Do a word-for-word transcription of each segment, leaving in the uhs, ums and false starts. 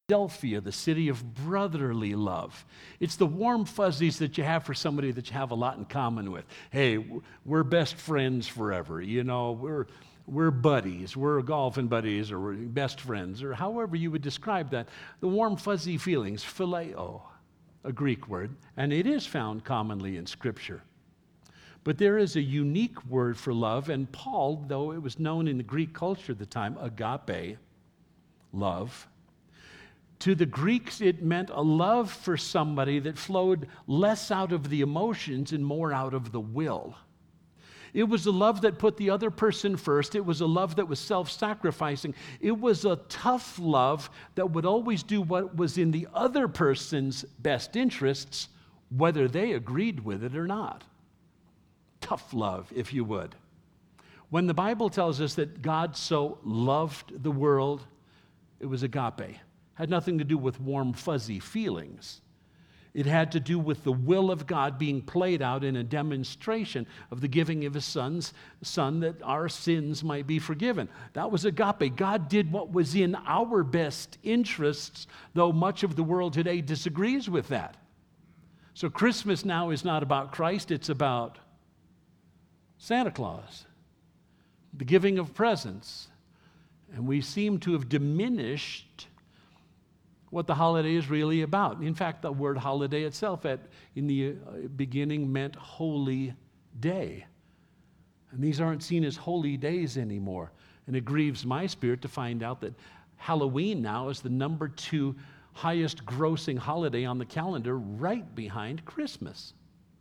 Philadelphia, the city of brotherly love. It's the warm fuzzies that you have for somebody that you have a lot in common with. Hey, we're best friends forever. You know, we're we're buddies. We're golfing buddies, or we're best friends, or however you would describe that. The warm fuzzy feelings, phileo, a Greek word, and it is found commonly in Scripture. But there is a unique word for love, and Paul, though it was known in the Greek culture at the time, agape, love. To the Greeks, it meant a love for somebody that flowed less out of the emotions and more out of the will. It was a love that put the other person first. It was a love that was self-sacrificing. It was a tough love that would always do what was in the other person's best interests, whether they agreed with it or not. Tough love, if you would. When the Bible tells us that God so loved the world, it was agape. Had nothing to do with warm, fuzzy feelings. It had to do with the will of God being played out in a demonstration of the giving of his son's son that our sins might be forgiven. That was agape. God did what was in our best interests, though much of the world today disagrees with that. So Christmas now is not about Christ, it's about Santa Claus, the giving of presents. And we seem to have diminished what the holiday is really about. In fact, the word holiday itself at, in the beginning meant holy day. And these aren't seen as holy days anymore. And it grieves my spirit to find out that Halloween now is the number two highest grossing holiday on the calendar, right behind Christmas.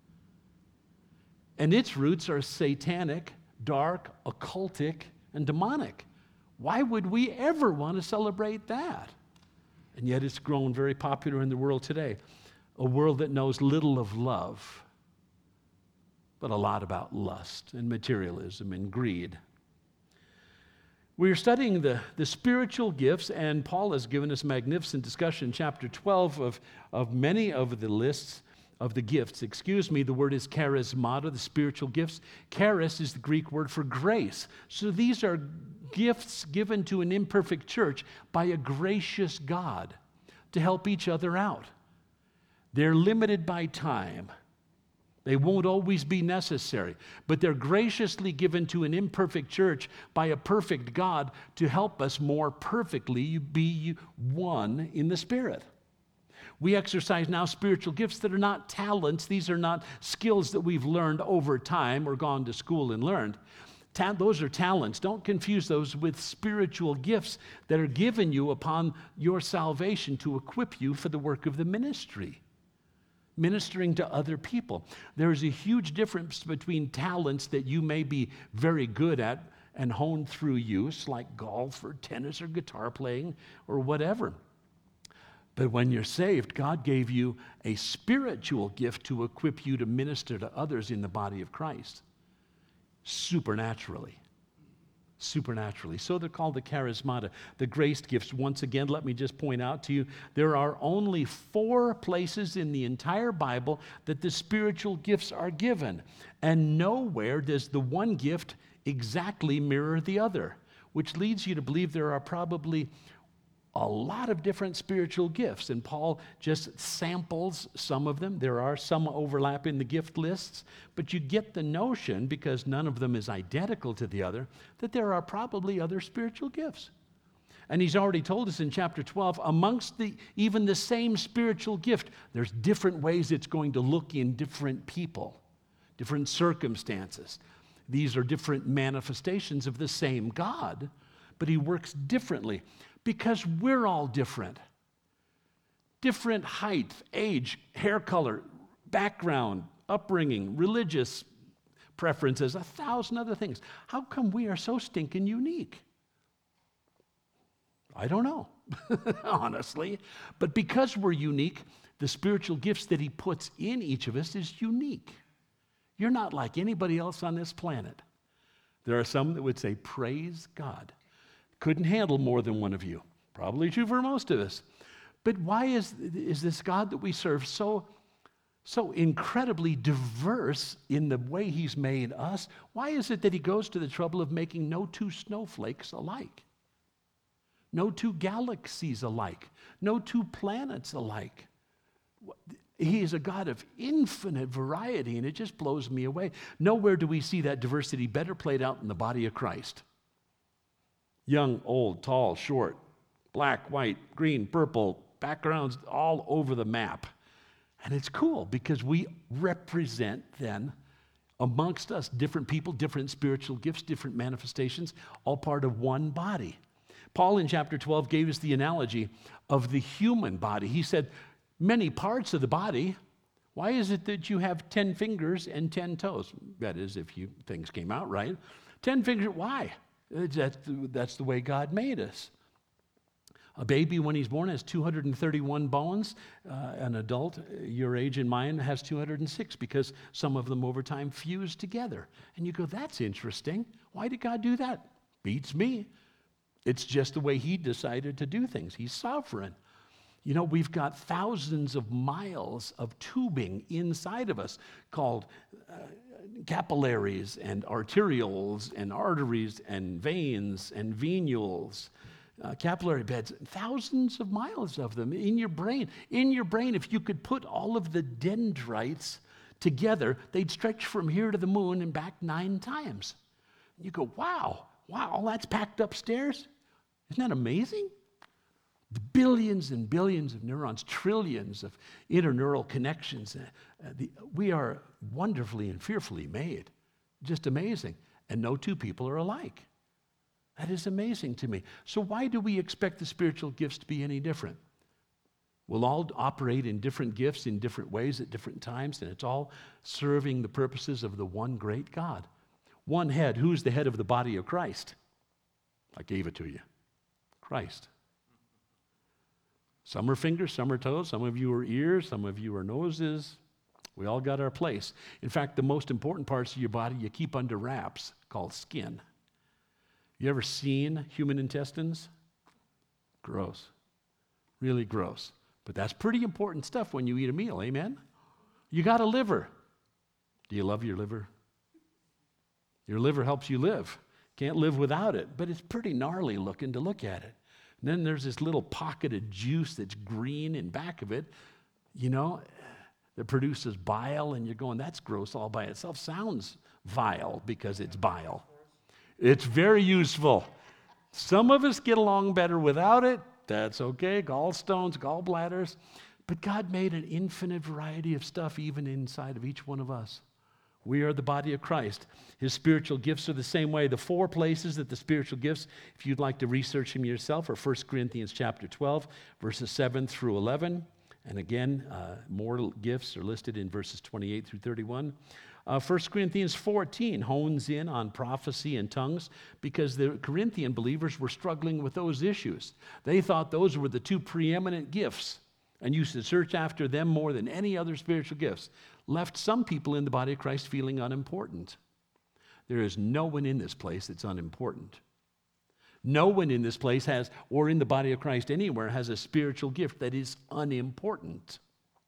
And its roots are satanic, dark, occultic, and demonic. Why would we ever want to celebrate that? And yet it's grown very popular in the world today. A world that knows little of love, but a lot about lust and materialism and greed. We are studying the, the spiritual gifts, and Paul has given us magnificent discussion in chapter twelve of, of many of the lists of the gifts. Excuse me, the word is charismata, the spiritual gifts. Charis is the Greek word for grace. So these are gifts given to an imperfect church by a gracious God to help each other out. They're limited by time. They won't always be necessary, but they're graciously given to an imperfect church by a perfect God to help us more perfectly be one in the Spirit. We exercise now spiritual gifts that are not talents. These are not skills that we've learned over time or gone to school and learned. Ta- those are talents. Don't confuse those with spiritual gifts that are given you upon your salvation to equip you for the work of the ministry, ministering to other people. There is a huge difference between talents that you may be very good at and honed through use, like golf or tennis or guitar playing or whatever. But when you're saved, God gave you a spiritual gift to equip you to minister to others in the body of Christ. Supernaturally. Supernaturally. So they're called the charismata, the grace gifts. Once again, let me just point out to you, there are only four places in the entire Bible that the spiritual gifts are given. And nowhere does the one gift exactly mirror the other, which leads you to believe there are probably a lot of different spiritual gifts, and Paul just samples some of them. There are some overlap in the gift lists, but you get the notion, because none of them is identical to the other, that there are probably other spiritual gifts. And he's already told us in chapter twelve, amongst the even the same spiritual gift, there's different ways it's going to look in different people, different circumstances. These are different manifestations of the same God, but he works differently. Because we're all different. Different height, age, hair color, background, upbringing, religious preferences, a thousand other things. How come we are so stinking unique? I don't know, honestly. But because we're unique, the spiritual gifts that he puts in each of us is unique. You're not like anybody else on this planet. There are some that would say, praise God. Couldn't handle more than one of you. Probably true for most of us. But why is, is this God that we serve so, so incredibly diverse in the way he's made us? Why is it that he goes to the trouble of making no two snowflakes alike? No two galaxies alike. No two planets alike. He is a God of infinite variety, and it just blows me away. Nowhere do we see that diversity better played out in the body of Christ. Young, old, tall, short, black, white, green, purple, backgrounds all over the map. And it's cool because we represent then amongst us different people, different spiritual gifts, different manifestations, all part of one body. Paul in chapter twelve gave us the analogy of the human body. He said, many parts of the body. Why is it that you have ten fingers and ten toes? That is, if you things came out right. Ten fingers, why? That's the, that's the way God made us. A baby, when he's born, has two hundred thirty-one bones. Uh, an adult, your age and mine, has two hundred six because some of them over time fuse together. And you go, that's interesting. Why did God do that? Beats me. It's just the way he decided to do things. He's sovereign. You know, we've got thousands of miles of tubing inside of us called uh, capillaries and arterioles and arteries and veins and venules. Uh, capillary beds, thousands of miles of them in your brain. In your brain, if you could put all of the dendrites together, they'd stretch from here to the moon and back nine times. You go, wow, wow, all that's packed upstairs? Isn't that amazing? The billions and billions of neurons, trillions of interneural connections. Uh, uh, the, we are wonderfully and fearfully made. Just amazing. And no two people are alike. That is amazing to me. So why do we expect the spiritual gifts to be any different? We'll all operate in different gifts in different ways at different times, and it's all serving the purposes of the one great God. One head. Who's the head of the body of Christ? I gave it to you. Christ. Some are fingers, some are toes, some of you are ears, some of you are noses. We all got our place. In fact, the most important parts of your body you keep under wraps, called skin. You ever seen human intestines? Gross. Really gross. But that's pretty important stuff when you eat a meal, amen? You got a liver. Do you love your liver? Your liver helps you live. Can't live without it, but it's pretty gnarly looking to look at it. And then there's this little pocket of juice that's green in back of it, you know, that produces bile, and you're going, that's gross all by itself. Sounds vile because it's bile. It's very useful. Some of us get along better without it. That's okay. Gallstones, gallbladders. But God made an infinite variety of stuff even inside of each one of us. We are the body of Christ. His spiritual gifts are the same way. The four places that the spiritual gifts, if you'd like to research them yourself, are First Corinthians chapter twelve, verses seven through eleven. And again, uh, more gifts are listed in verses twenty-eight through thirty-one. Uh, First Corinthians fourteen hones in on prophecy and tongues because the Corinthian believers were struggling with those issues. They thought those were the two preeminent gifts and used to search after them more than any other spiritual gifts. Left some people in the body of Christ feeling unimportant. There is no one in this place that's unimportant. No one in this place has, or in the body of Christ anywhere, has a spiritual gift that is unimportant.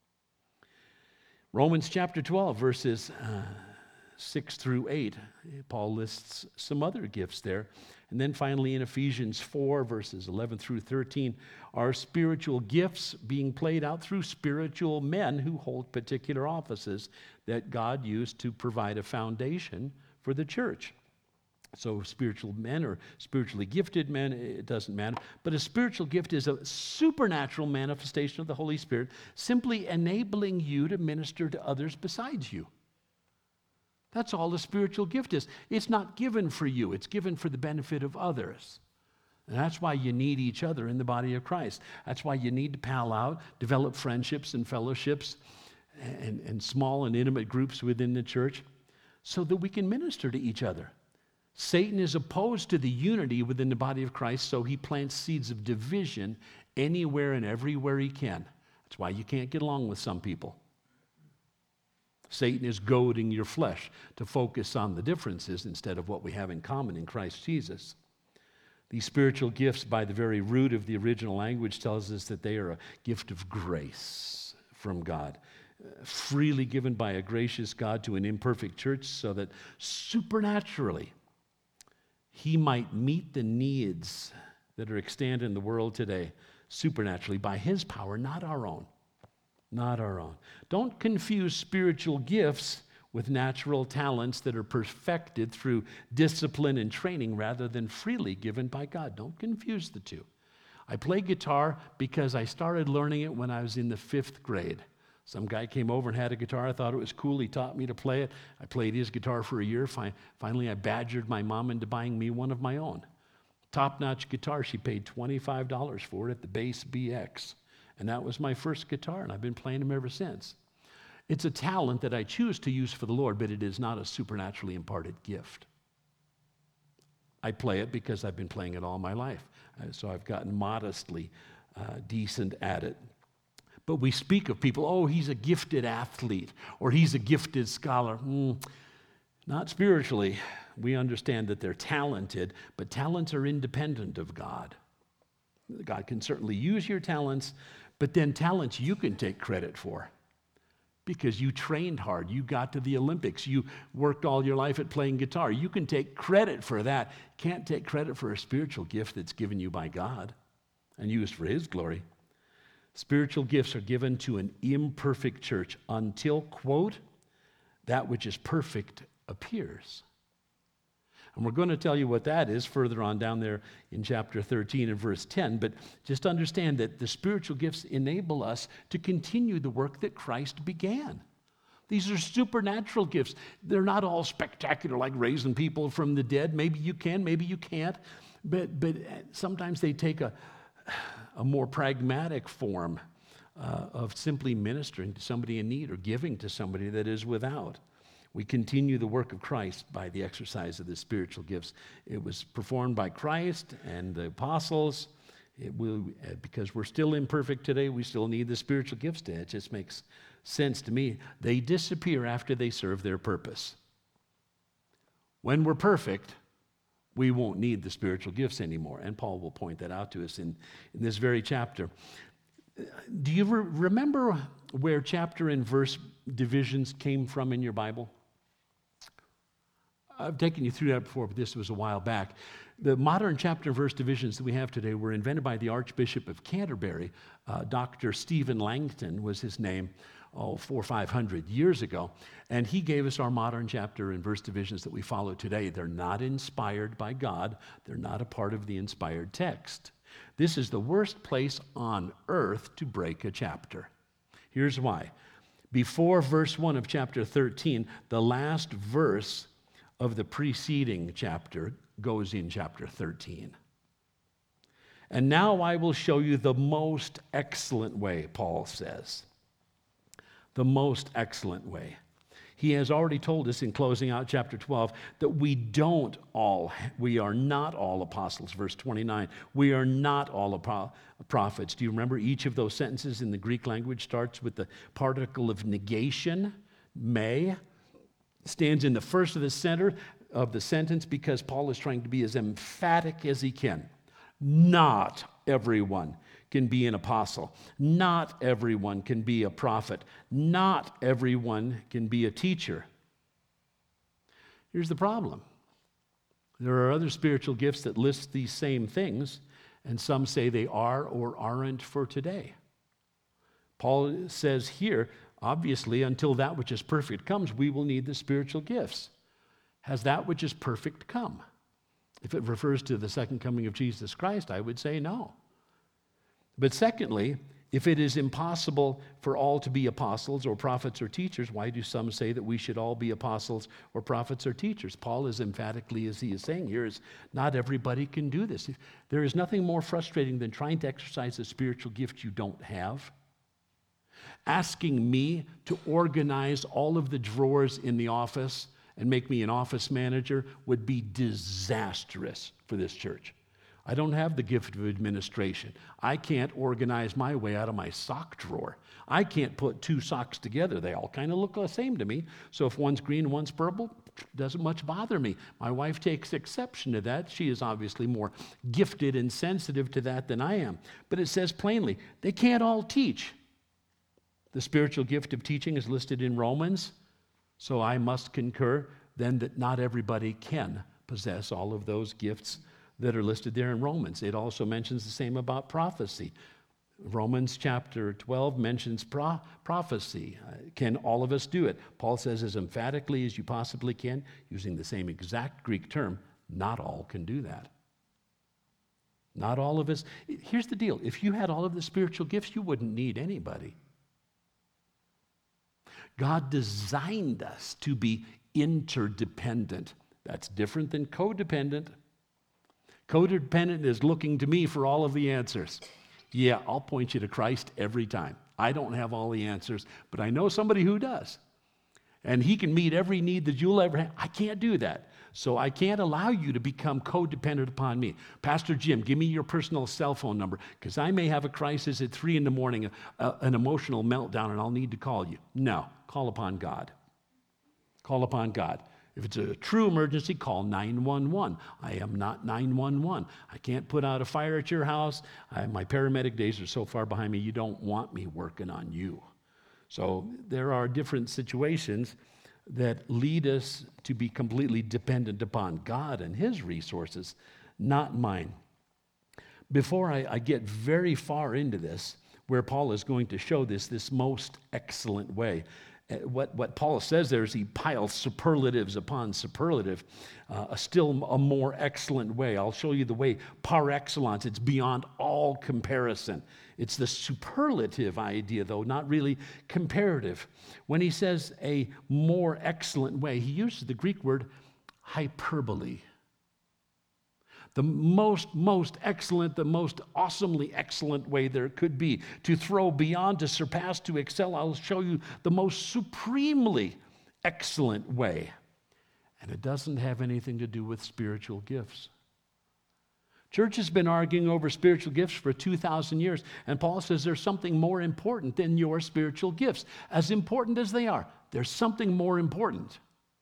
Romans chapter twelve, verses uh, six through eight, Paul lists some other gifts there. And then finally in Ephesians four, verses eleven through thirteen, are spiritual gifts being played out through spiritual men who hold particular offices that God used to provide a foundation for the church. So spiritual men or spiritually gifted men, it doesn't matter. But a spiritual gift is a supernatural manifestation of the Holy Spirit, simply enabling you to minister to others besides you. That's all a spiritual gift is. It's not given for you. It's given for the benefit of others. And that's why you need each other in the body of Christ. That's why you need to pal out, develop friendships and fellowships and, and small and intimate groups within the church so that we can minister to each other. Satan is opposed to the unity within the body of Christ, so he plants seeds of division anywhere and everywhere he can. That's why you can't get along with some people. Satan is goading your flesh to focus on the differences instead of what we have in common in Christ Jesus. These spiritual gifts, by the very root of the original language, tells us that they are a gift of grace from God, uh, freely given by a gracious God to an imperfect church so that supernaturally he might meet the needs that are extant in the world today supernaturally by His power, not our own. Not our own. Don't confuse spiritual gifts with natural talents that are perfected through discipline and training rather than freely given by God. Don't confuse the two. I play guitar because I started learning it when I was in the fifth grade. Some guy came over and had a guitar. I thought it was cool. He taught me to play it. I played his guitar for a year. Fin- Finally, I badgered my mom into buying me one of my own. Top-notch guitar. She paid twenty-five dollars for it at the Bass B X. And that was my first guitar, and I've been playing them ever since. It's a talent that I choose to use for the Lord, but it is not a supernaturally imparted gift. I play it because I've been playing it all my life. Uh, so I've gotten modestly uh, decent at it. But we speak of people, oh, he's a gifted athlete, or he's a gifted scholar. Mm, not spiritually. We understand that they're talented, but talents are independent of God. God can certainly use your talents, but then talents you can take credit for because you trained hard. You got to the Olympics. You worked all your life at playing guitar. You can take credit for that. Can't take credit for a spiritual gift that's given you by God and used for His glory. Spiritual gifts are given to an imperfect church until, quote, that which is perfect appears. And we're going to tell you what that is further on down there in chapter thirteen and verse ten. But just understand that the spiritual gifts enable us to continue the work that Christ began. These are supernatural gifts. They're not all spectacular like raising people from the dead. Maybe you can, maybe you can't. But, but sometimes they take a, a more pragmatic form uh, of simply ministering to somebody in need or giving to somebody that is without. We continue the work of Christ by the exercise of the spiritual gifts. It was performed by Christ and the apostles. It will, because we're still imperfect today, we still need the spiritual gifts today. It just makes sense to me. They disappear after they serve their purpose. When we're perfect, we won't need the spiritual gifts anymore. And Paul will point that out to us in, in this very chapter. Do you re- remember where chapter and verse divisions came from in your Bible? I've taken you through that before, but this was a while back. The modern chapter and verse divisions that we have today were invented by the Archbishop of Canterbury. Uh, Doctor Stephen Langton was his name, oh, four or five hundred years ago. And he gave us our modern chapter and verse divisions that we follow today. They're not inspired by God. They're not a part of the inspired text. This is the worst place on earth to break a chapter. Here's why. Before verse one of chapter thirteen, the last verse of the preceding chapter goes in chapter thirteen. And now I will show you the most excellent way, Paul says. The most excellent way. He has already told us in closing out chapter twelve that we don't all, we are not all apostles. Verse twenty-nine, we are not all apo- prophets. Do you remember each of those sentences in the Greek language starts with the particle of negation, may, stands in the first of the center of the sentence because Paul is trying to be as emphatic as he can. Not everyone can be an apostle. Not everyone can be a prophet. Not everyone can be a teacher. Here's the problem. There are other spiritual gifts that list these same things, and some say they are or aren't for today. Paul says here, obviously, until that which is perfect comes, we will need the spiritual gifts. Has that which is perfect come? If it refers to the second coming of Jesus Christ, I would say no. But secondly, if it is impossible for all to be apostles or prophets or teachers, why do some say that we should all be apostles or prophets or teachers? Paul, as emphatically as he is saying here, is not everybody can do this. There is nothing more frustrating than trying to exercise a spiritual gift you don't have. Asking me to organize all of the drawers in the office and make me an office manager would be disastrous for this church. I don't have the gift of administration. I can't organize my way out of my sock drawer. I can't put two socks together. They all kind of look the same to me. So if one's green and one's purple, doesn't much bother me. My wife takes exception to that. She is obviously more gifted and sensitive to that than I am. But it says plainly, they can't all teach. The spiritual gift of teaching is listed in Romans. So I must concur then that not everybody can possess all of those gifts that are listed there in Romans. It also mentions the same about prophecy. Romans chapter twelve mentions pro- prophecy. Uh, can all of us do it? Paul says as emphatically as you possibly can, using the same exact Greek term, not all can do that. Not all of us. Here's the deal. If you had all of the spiritual gifts, you wouldn't need anybody. God designed us to be interdependent. That's different than codependent. Codependent is looking to me for all of the answers. Yeah, I'll point you to Christ every time. I don't have all the answers, but I know somebody who does. And he can meet every need that you'll ever have. I can't do that. So I can't allow you to become codependent upon me. Pastor Jim, give me your personal cell phone number, because I may have a crisis at three in the morning, a, an emotional meltdown, and I'll need to call you. No, call upon God. Call upon God. If it's a true emergency, call nine one one. I am not nine one one. I can't put out a fire at your house. I, my paramedic days are so far behind me, you don't want me working on you. So there are different situations that lead us to be completely dependent upon God and his resources, not mine. Before I, I get very far into this, where Paul is going to show this, this most excellent way, What, what Paul says there is he piles superlatives upon superlative, uh, a still a more excellent way. I'll show you the way par excellence. It's beyond all comparison. It's the superlative idea, though, not really comparative. When he says a more excellent way, he uses the Greek word hyperbole. The most, most excellent, the most awesomely excellent way there could be. To throw beyond, to surpass, to excel. I'll show you the most supremely excellent way. And it doesn't have anything to do with spiritual gifts. Church has been arguing over spiritual gifts for two thousand years. And Paul says there's something more important than your spiritual gifts. As important as they are, there's something more important.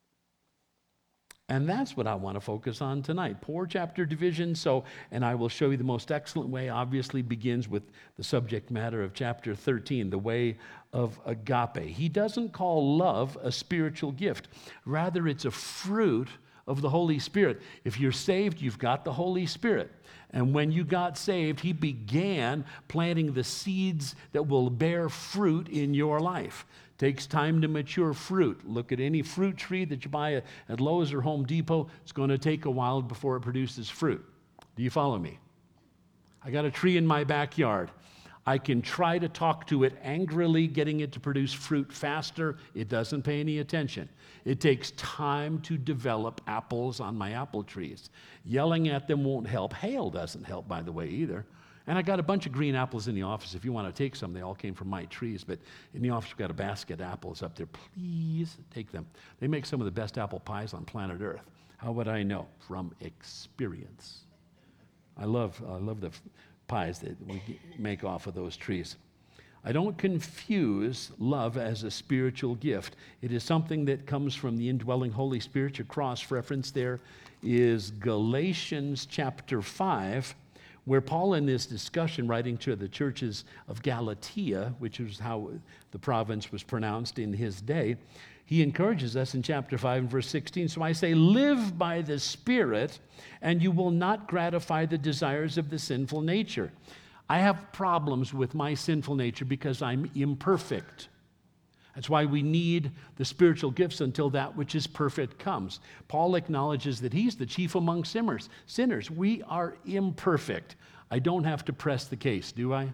And that's what I want to focus on tonight. Poor chapter division, so, and I will show you the most excellent way, obviously begins with the subject matter of chapter thirteen, the way of agape. He doesn't call love a spiritual gift. Rather, it's a fruit of the Holy Spirit. If you're saved, you've got the Holy Spirit. And when you got saved, he began planting the seeds that will bear fruit in your life. Takes time to mature fruit. Look at any fruit tree that you buy at Lowe's or Home Depot. It's going to take a while before it produces fruit. Do you follow me? I got a tree in my backyard. I can try to talk to it angrily, getting it to produce fruit faster. It doesn't pay any attention. It takes time to develop apples on my apple trees. Yelling at them won't help. Hail doesn't help, by the way, either. And I got a bunch of green apples in the office. If you want to take some, they all came from my trees. But in the office, we've got a basket of apples up there. Please take them. They make some of the best apple pies on planet Earth. How would I know? From experience. I love, I love the pies that we make off of those trees. I don't confuse love as a spiritual gift. It is something that comes from the indwelling Holy Spirit. Your cross reference there is Galatians chapter five, where Paul, in this discussion, writing to the churches of Galatia, which is how the province was pronounced in his day, he encourages us in chapter five and verse sixteen. So I say, live by the Spirit, and you will not gratify the desires of the sinful nature. I have problems with my sinful nature because I'm imperfect. That's why we need the spiritual gifts until that which is perfect comes. Paul acknowledges that he's the chief among sinners. Sinners, we are imperfect. I don't have to press the case, do I?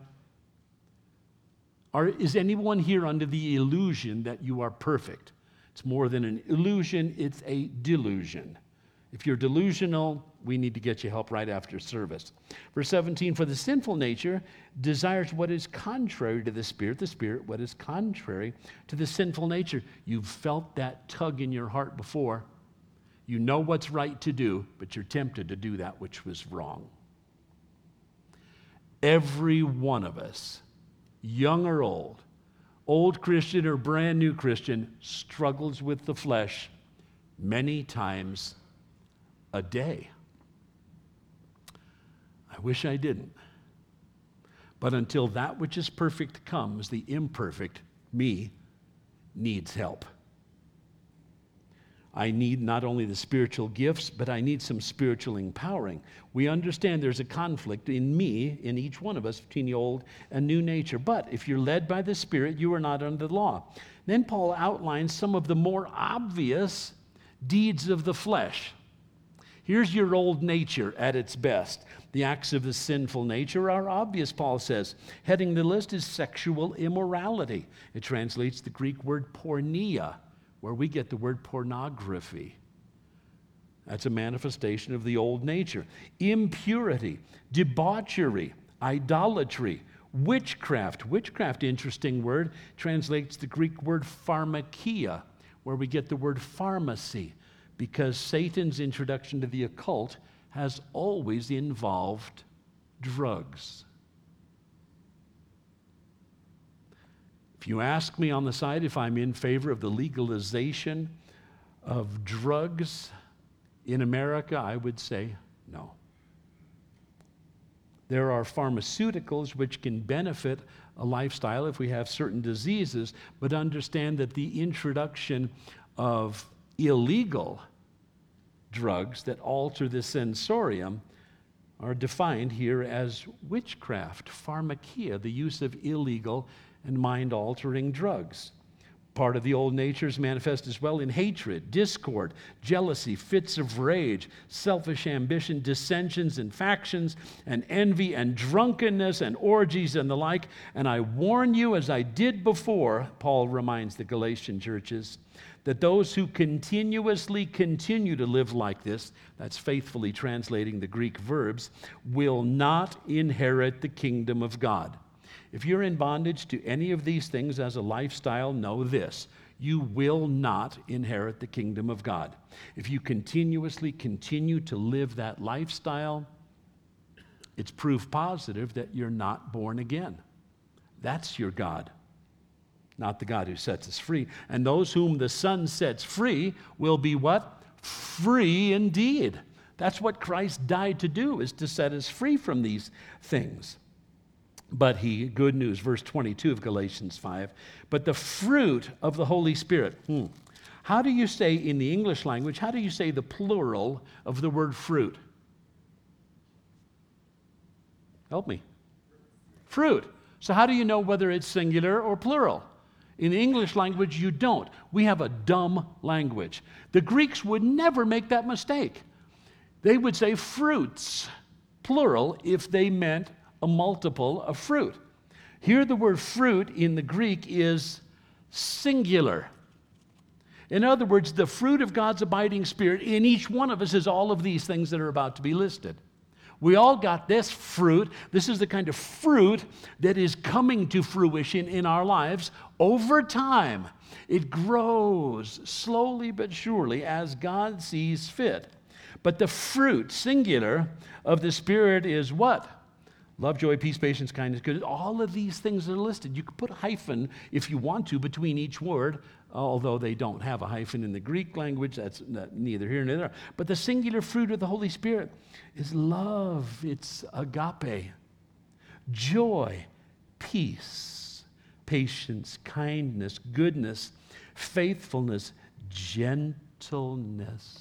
Or is anyone here under the illusion that you are perfect? It's more than an illusion, it's a delusion. If you're delusional, we need to get you help right after service. Verse seventeen, for the sinful nature desires what is contrary to the Spirit, the Spirit what is contrary to the sinful nature. You've felt that tug in your heart before. You know what's right to do, but you're tempted to do that which was wrong. Every one of us, young or old, old Christian or brand new Christian, struggles with the flesh many times a day. I wish I didn't. But until that which is perfect comes, the imperfect, me, needs help. I need not only the spiritual gifts, but I need some spiritual empowering. We understand there's a conflict in me, in each one of us, between the old and new nature. But if you're led by the Spirit, you are not under the law. Then Paul outlines some of the more obvious deeds of the flesh. Here's your old nature at its best. The acts of the sinful nature are obvious, Paul says. Heading the list is sexual immorality. It translates the Greek word porneia, where we get the word pornography. That's a manifestation of the old nature. Impurity, debauchery, idolatry, witchcraft. Witchcraft, interesting word, translates the Greek word pharmakia, where we get the word pharmacy, because Satan's introduction to the occult has always involved drugs. If you ask me on the side if I'm in favor of the legalization of drugs in America, I would say no. There are pharmaceuticals which can benefit a lifestyle if we have certain diseases, but understand that the introduction of illegal drugs that alter the sensorium are defined here as witchcraft, pharmakia, the use of illegal and mind-altering drugs. Part of the old nature is manifest as well in hatred, discord, jealousy, fits of rage, selfish ambition, dissensions and factions, and envy and drunkenness and orgies and the like. And I warn you, as I did before, Paul reminds the Galatian churches, that those who continuously continue to live like this, that's faithfully translating the Greek verbs, will not inherit the kingdom of God. If you're in bondage to any of these things as a lifestyle, know this: you will not inherit the kingdom of God. If you continuously continue to live that lifestyle, it's proof positive that you're not born again. That's your God, not the God who sets us free. And those whom the Son sets free will be what? Free indeed. That's what Christ died to do, is to set us free from these things. But he, good news, verse twenty-two of Galatians five, but the fruit of the Holy Spirit. Hmm. How do you say in the English language, how do you say the plural of the word fruit? Help me. Fruit. So how do you know whether it's singular or plural? In the English language, you don't. We have a dumb language. The Greeks would never make that mistake. They would say fruits, plural, if they meant a multiple of fruit. Here the word fruit in the Greek is singular. In other words, the fruit of God's abiding Spirit in each one of us is all of these things that are about to be listed. We all got this fruit. This is the kind of fruit that is coming to fruition in our lives over time. It grows slowly but surely as God sees fit. But the fruit, singular, of the Spirit is what? Love, joy, peace, patience, kindness, goodness. All of these things are listed. You could put a hyphen if you want to between each word, although they don't have a hyphen in the Greek language. That's neither here nor there. But the singular fruit of the Holy Spirit is love. It's agape, joy, peace, patience, kindness, goodness, faithfulness, gentleness,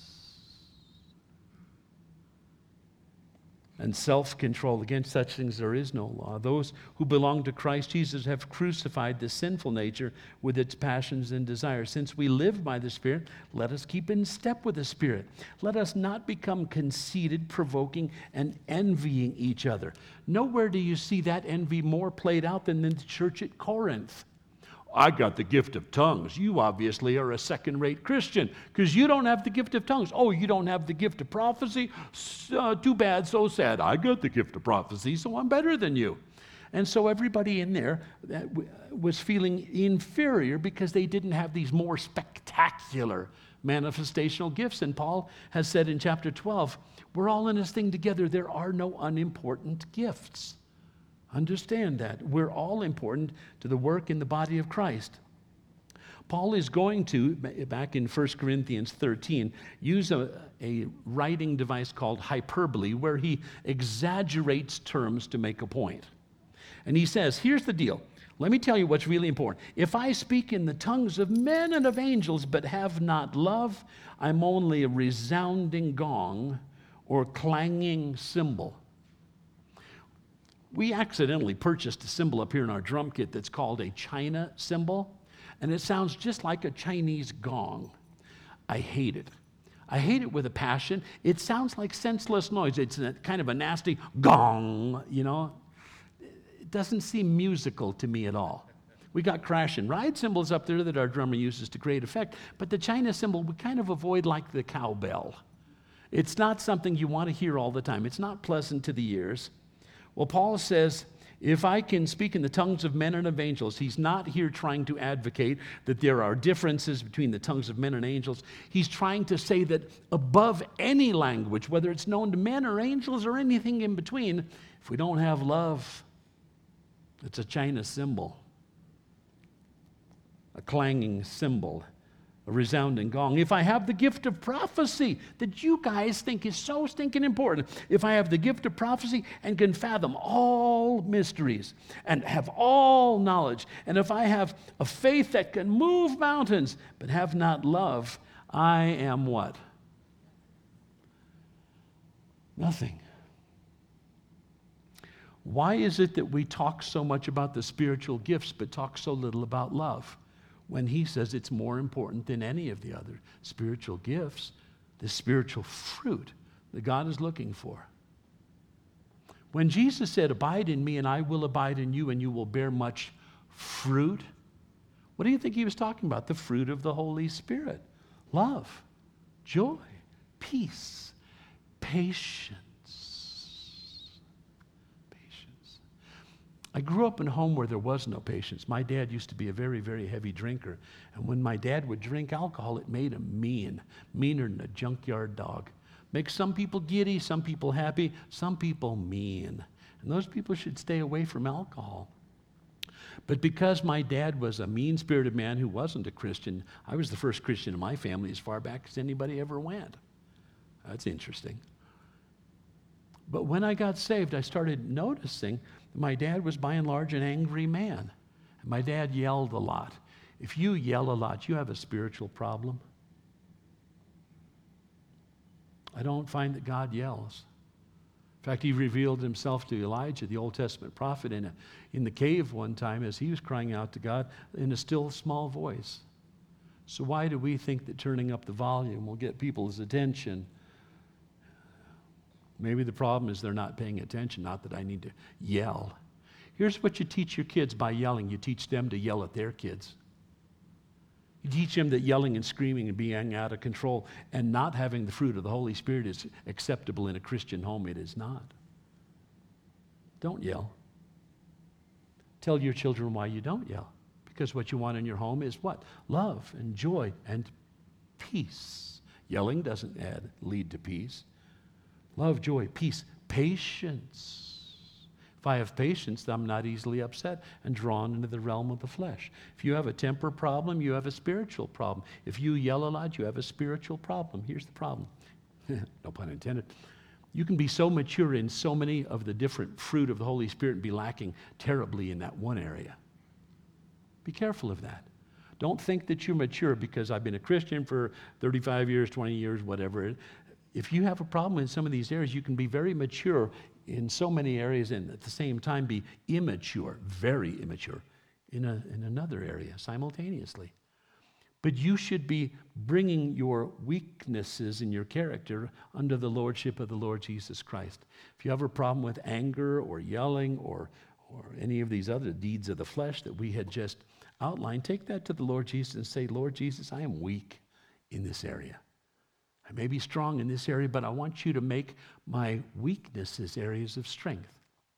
and self-control. Against such things there is no law. Those who belong to Christ Jesus have crucified the sinful nature with its passions and desires. Since we live by the Spirit, let us keep in step with the Spirit. Let us not become conceited, provoking, and envying each other. Nowhere do you see that envy more played out than in the church at Corinth. I got the gift of tongues. You obviously are a second-rate Christian because you don't have the gift of tongues. Oh, you don't have the gift of prophecy? Uh, too bad, so sad. I got the gift of prophecy, so I'm better than you. And so everybody in there was feeling inferior because they didn't have these more spectacular manifestational gifts. And Paul has said in chapter twelve, we're all in this thing together. There are no unimportant gifts. Understand that. We're all important to the work in the body of Christ. Paul is going to, back in First Corinthians thirteen, use a, a writing device called hyperbole, where he exaggerates terms to make a point. And he says, here's the deal. Let me tell you what's really important. If I speak in the tongues of men and of angels but have not love, I'm only a resounding gong or clanging cymbal. We accidentally purchased a cymbal up here in our drum kit that's called a China cymbal, and it sounds just like a Chinese gong. I hate it. I hate it with a passion. It sounds like senseless noise. It's a, kind of a nasty gong, you know. It doesn't seem musical to me at all. We got crash and ride cymbals up there that our drummer uses to great effect, but the China cymbal we kind of avoid like the cowbell. It's not something you want to hear all the time. It's not pleasant to the ears. Well, Paul says, if I can speak in the tongues of men and of angels, he's not here trying to advocate that there are differences between the tongues of men and angels. He's trying to say that above any language, whether it's known to men or angels or anything in between, if we don't have love, it's a China cymbal, a clanging cymbal, a resounding gong. If I have the gift of prophecy that you guys think is so stinking important, if I have the gift of prophecy and can fathom all mysteries and have all knowledge, and if I have a faith that can move mountains but have not love, I am what? Nothing. Why is it that we talk so much about the spiritual gifts but talk so little about love? When he says it's more important than any of the other spiritual gifts, the spiritual fruit that God is looking for. When Jesus said, abide in me and I will abide in you and you will bear much fruit, what do you think he was talking about? The fruit of the Holy Spirit. Love, joy, peace, patience. I grew up in a home where there was no patience. My dad used to be a very, very heavy drinker. And when my dad would drink alcohol, it made him mean, meaner than a junkyard dog. Makes some people giddy, some people happy, some people mean. And those people should stay away from alcohol. But because my dad was a mean-spirited man who wasn't a Christian, I was the first Christian in my family as far back as anybody ever went. That's interesting. But when I got saved, I started noticing that my dad was by and large an angry man. And my dad yelled a lot. If you yell a lot, you have a spiritual problem. I don't find that God yells. In fact, he revealed himself to Elijah, the Old Testament prophet, in, a, in the cave one time as he was crying out to God in a still small voice. So why do we think that turning up the volume will get people's attention? Maybe the problem is they're not paying attention, not that I need to yell. Here's what you teach your kids by yelling. You teach them to yell at their kids. You teach them that yelling and screaming and being out of control and not having the fruit of the Holy Spirit is acceptable in a Christian home. It is not. Don't yell. Tell your children why you don't yell. Because what you want in your home is what? Love and joy and peace. Yelling doesn't add, lead to peace. Love, joy, peace, patience. If I have patience, I'm not easily upset and drawn into the realm of the flesh. If you have a temper problem, you have a spiritual problem. If you yell a lot, you have a spiritual problem. Here's the problem. No pun intended. You can be so mature in so many of the different fruit of the Holy Spirit and be lacking terribly in that one area. Be careful of that. Don't think that you're mature because I've been a Christian for thirty-five years, twenty years, whatever. If you have a problem in some of these areas, you can be very mature in so many areas and at the same time be immature, very immature, in, a, in another area simultaneously. But you should be bringing your weaknesses in your character under the lordship of the Lord Jesus Christ. If you have a problem with anger or yelling or, or any of these other deeds of the flesh that we had just outlined, take that to the Lord Jesus and say, Lord Jesus, I am weak in this area. I may be strong in this area, but I want you to make my weaknesses areas of strength.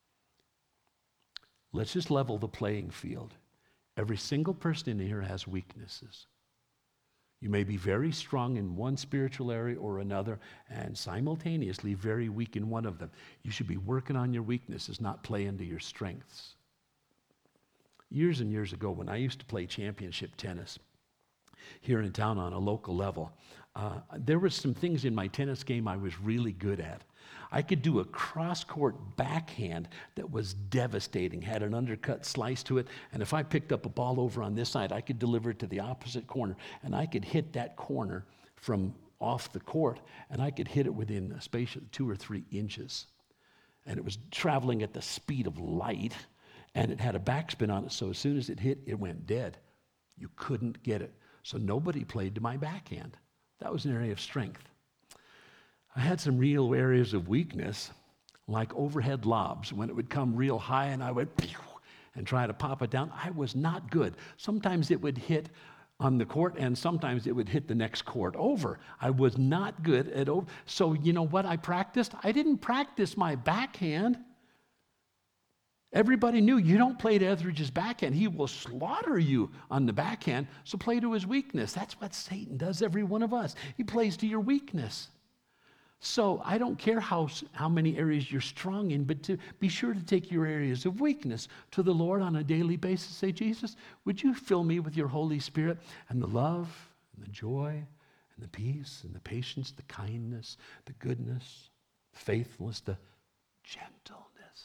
Let's just level the playing field. Every single person in here has weaknesses. You may be very strong in one spiritual area or another and simultaneously very weak in one of them. You should be working on your weaknesses, not play into your strengths. Years and years ago, when I used to play championship tennis here in town on a local level, Uh, there were some things in my tennis game I was really good at. I could do a cross-court backhand that was devastating, had an undercut slice to it, and if I picked up a ball over on this side, I could deliver it to the opposite corner, and I could hit that corner from off the court, and I could hit it within a space of two or three inches. And it was traveling at the speed of light, and it had a backspin on it, so as soon as it hit, it went dead. You couldn't get it. So nobody played to my backhand. That was an area of strength. I had some real areas of weakness, like overhead lobs. When it would come real high and I would pew, and try to pop it down, I was not good. Sometimes it would hit on the court, and sometimes it would hit the next court over. I was not good at over. So you know what I practiced? I didn't practice my backhand. Everybody knew you don't play to Etheridge's backhand. He will slaughter you on the backhand, so play to his weakness. That's what Satan does every one of us. He plays to your weakness. So I don't care how, how many areas you're strong in, but to be sure to take your areas of weakness to the Lord on a daily basis. Say, Jesus, would you fill me with your Holy Spirit and the love and the joy and the peace and the patience, the kindness, the goodness, the faithfulness, the gentleness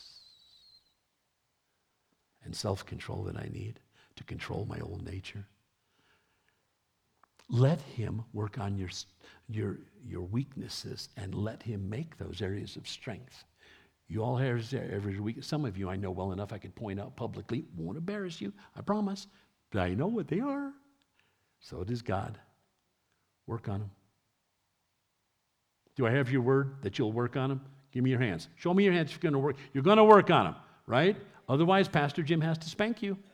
and self-control that I need to control my old nature. Let him work on your, your, your weaknesses and let him make those areas of strength. You all have every week. Some of you I know well enough I could point out publicly. Won't embarrass you, I promise. But I know what they are. So does God. Work on them. Do I have your word that you'll work on them? Give me your hands. Show me your hands if you're going to work. You're going to work on them, right? Otherwise, Pastor Jim has to spank you.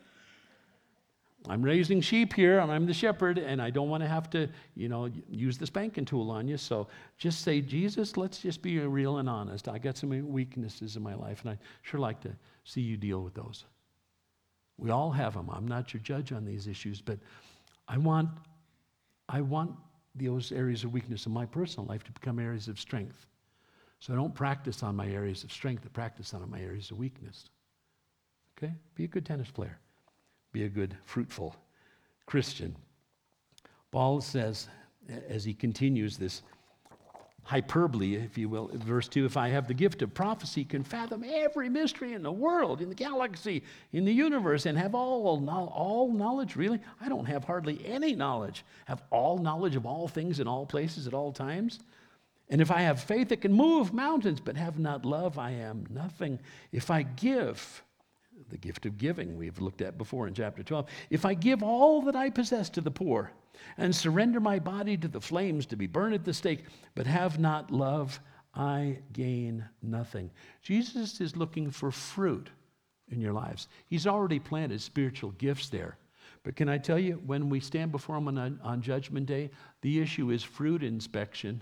I'm raising sheep here, and I'm the shepherd, and I don't want to have to, you know, use the spanking tool on you. So just say, Jesus, let's just be real and honest. I got some weaknesses in my life, and I'd sure like to see you deal with those. We all have them. I'm not your judge on these issues, but I want, I want those areas of weakness in my personal life to become areas of strength. So I don't practice on my areas of strength, I practice on my areas of weakness. Okay? Be a good tennis player. Be a good, fruitful Christian. Paul says, as he continues this hyperbole, if you will, verse two, if I have the gift of prophecy, can fathom every mystery in the world, in the galaxy, in the universe, and have all, all knowledge, really? I don't have hardly any knowledge. Have all knowledge of all things in all places at all times? And if I have faith that can move mountains, but have not love, I am nothing. If I give, the gift of giving we've looked at before in chapter twelve. If I give all that I possess to the poor and surrender my body to the flames to be burned at the stake, but have not love, I gain nothing. Jesus is looking for fruit in your lives. He's already planted spiritual gifts there. But can I tell you, when we stand before him on, on Judgment Day, the issue is fruit inspection.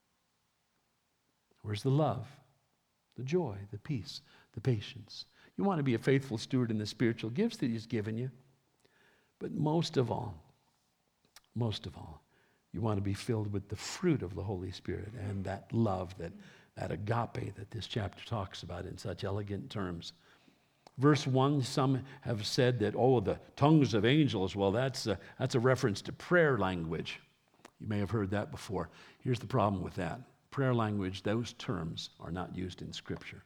Where's the love, the joy, the peace, the patience? You want to be a faithful steward in the spiritual gifts that he's given you. But most of all, most of all, you want to be filled with the fruit of the Holy Spirit and that love, that, that agape that this chapter talks about in such elegant terms. Verse one, some have said that, oh, the tongues of angels, well, that's a, that's a reference to prayer language. You may have heard that before. Here's the problem with that. Prayer language, those terms are not used in Scripture.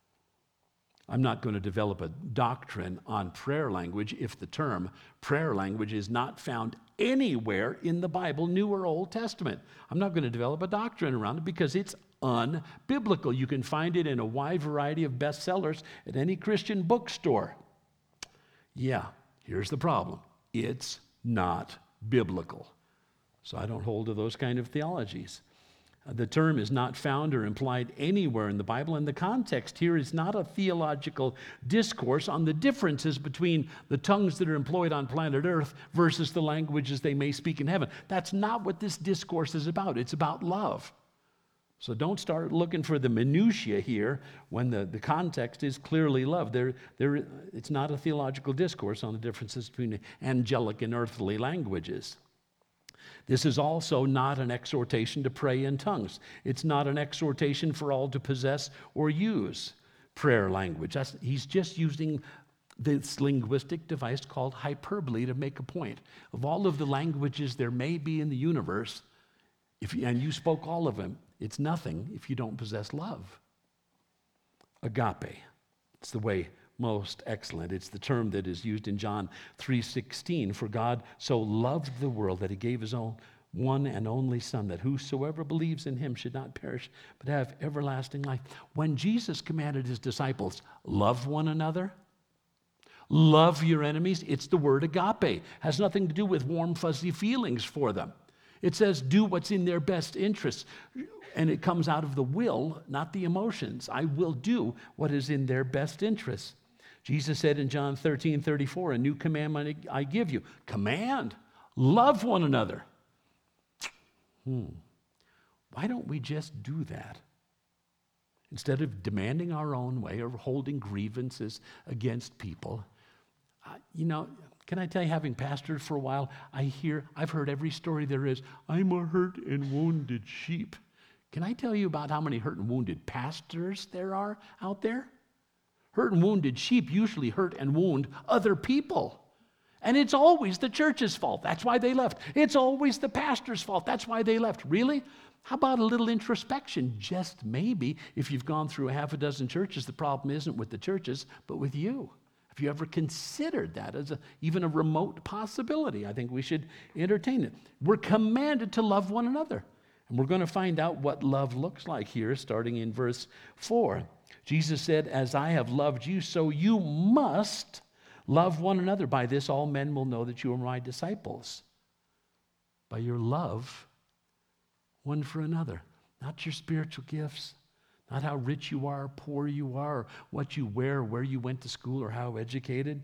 I'm not going to develop a doctrine on prayer language if the term prayer language is not found anywhere in the Bible, New or Old Testament. I'm not going to develop a doctrine around it because it's unbiblical. You can find it in a wide variety of bestsellers at any Christian bookstore. Yeah, here's the problem. It's not biblical. So I don't hold to those kind of theologies. The term is not found or implied anywhere in the Bible, and the context here is not a theological discourse on the differences between the tongues that are employed on planet Earth versus the languages they may speak in heaven. That's not what this discourse is about. It's about love. So don't start looking for the minutiae here when the, the context is clearly love. There, there, it's not a theological discourse on the differences between angelic and earthly languages. This is also not an exhortation to pray in tongues. It's not an exhortation for all to possess or use prayer language. That's, he's just using this linguistic device called hyperbole to make a point. Of all of the languages there may be in the universe, if you, and you spoke all of them, It's nothing if you don't possess love. Agape. It's the way most excellent. It's the term that is used in John three sixteen. For God so loved the world that he gave his own one and only Son, that whosoever believes in him should not perish, but have everlasting life. When Jesus commanded his disciples, love one another, love your enemies, it's the word agape. Has nothing to do with warm, fuzzy feelings for them. It says do what's in their best interests. And it comes out of the will, not the emotions. I will do what is in their best interests. Jesus said in John thirteen thirty-four, a new commandment I give you. Command, love one another. Hmm. Why don't we just do that? Instead of demanding our own way or holding grievances against people. Uh, you know, can I tell you, having pastored for a while, I hear, I've heard every story there is. I'm a hurt and wounded sheep. Can I tell you about how many hurt and wounded pastors there are out there? Hurt and wounded sheep usually hurt and wound other people. And it's always the church's fault. That's why they left. It's always the pastor's fault. That's why they left. Really? How about a little introspection? Just maybe, if you've gone through a half a dozen churches, the problem isn't with the churches, but with you. Have you ever considered that as a, even a remote possibility? I think we should entertain it. We're commanded to love one another. And we're going to find out what love looks like here, starting in verse four. Jesus said, as I have loved you, so you must love one another. By this all men will know that you are my disciples. By your love one for another. Not your spiritual gifts, not how rich you are, poor you are, or what you wear, where you went to school, or how educated.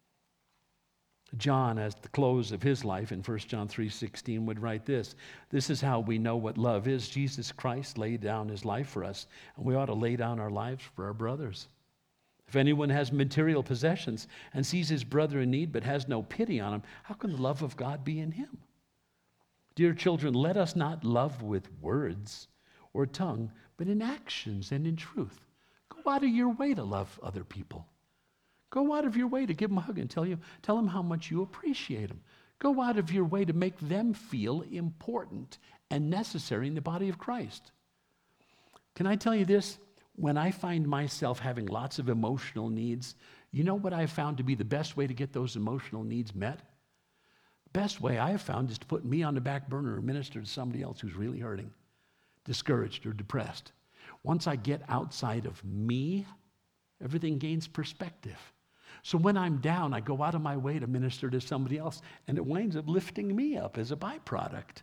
John, at the close of his life in First John three sixteen, would write this. This is how we know what love is. Jesus Christ laid down his life for us, and we ought to lay down our lives for our brothers. If anyone has material possessions and sees his brother in need but has no pity on him, how can the love of God be in him? Dear children, let us not love with words or tongue, but in actions and in truth. Go out of your way to love other people. Go out of your way to give them a hug and tell you, tell them how much you appreciate them. Go out of your way to make them feel important and necessary in the body of Christ. Can I tell you this? When I find myself having lots of emotional needs, you know what I've found to be the best way to get those emotional needs met? Best way I have found is to put me on the back burner and minister to somebody else who's really hurting, discouraged, or depressed. Once I get outside of me, everything gains perspective. So when I'm down, I go out of my way to minister to somebody else, and it winds up lifting me up as a byproduct.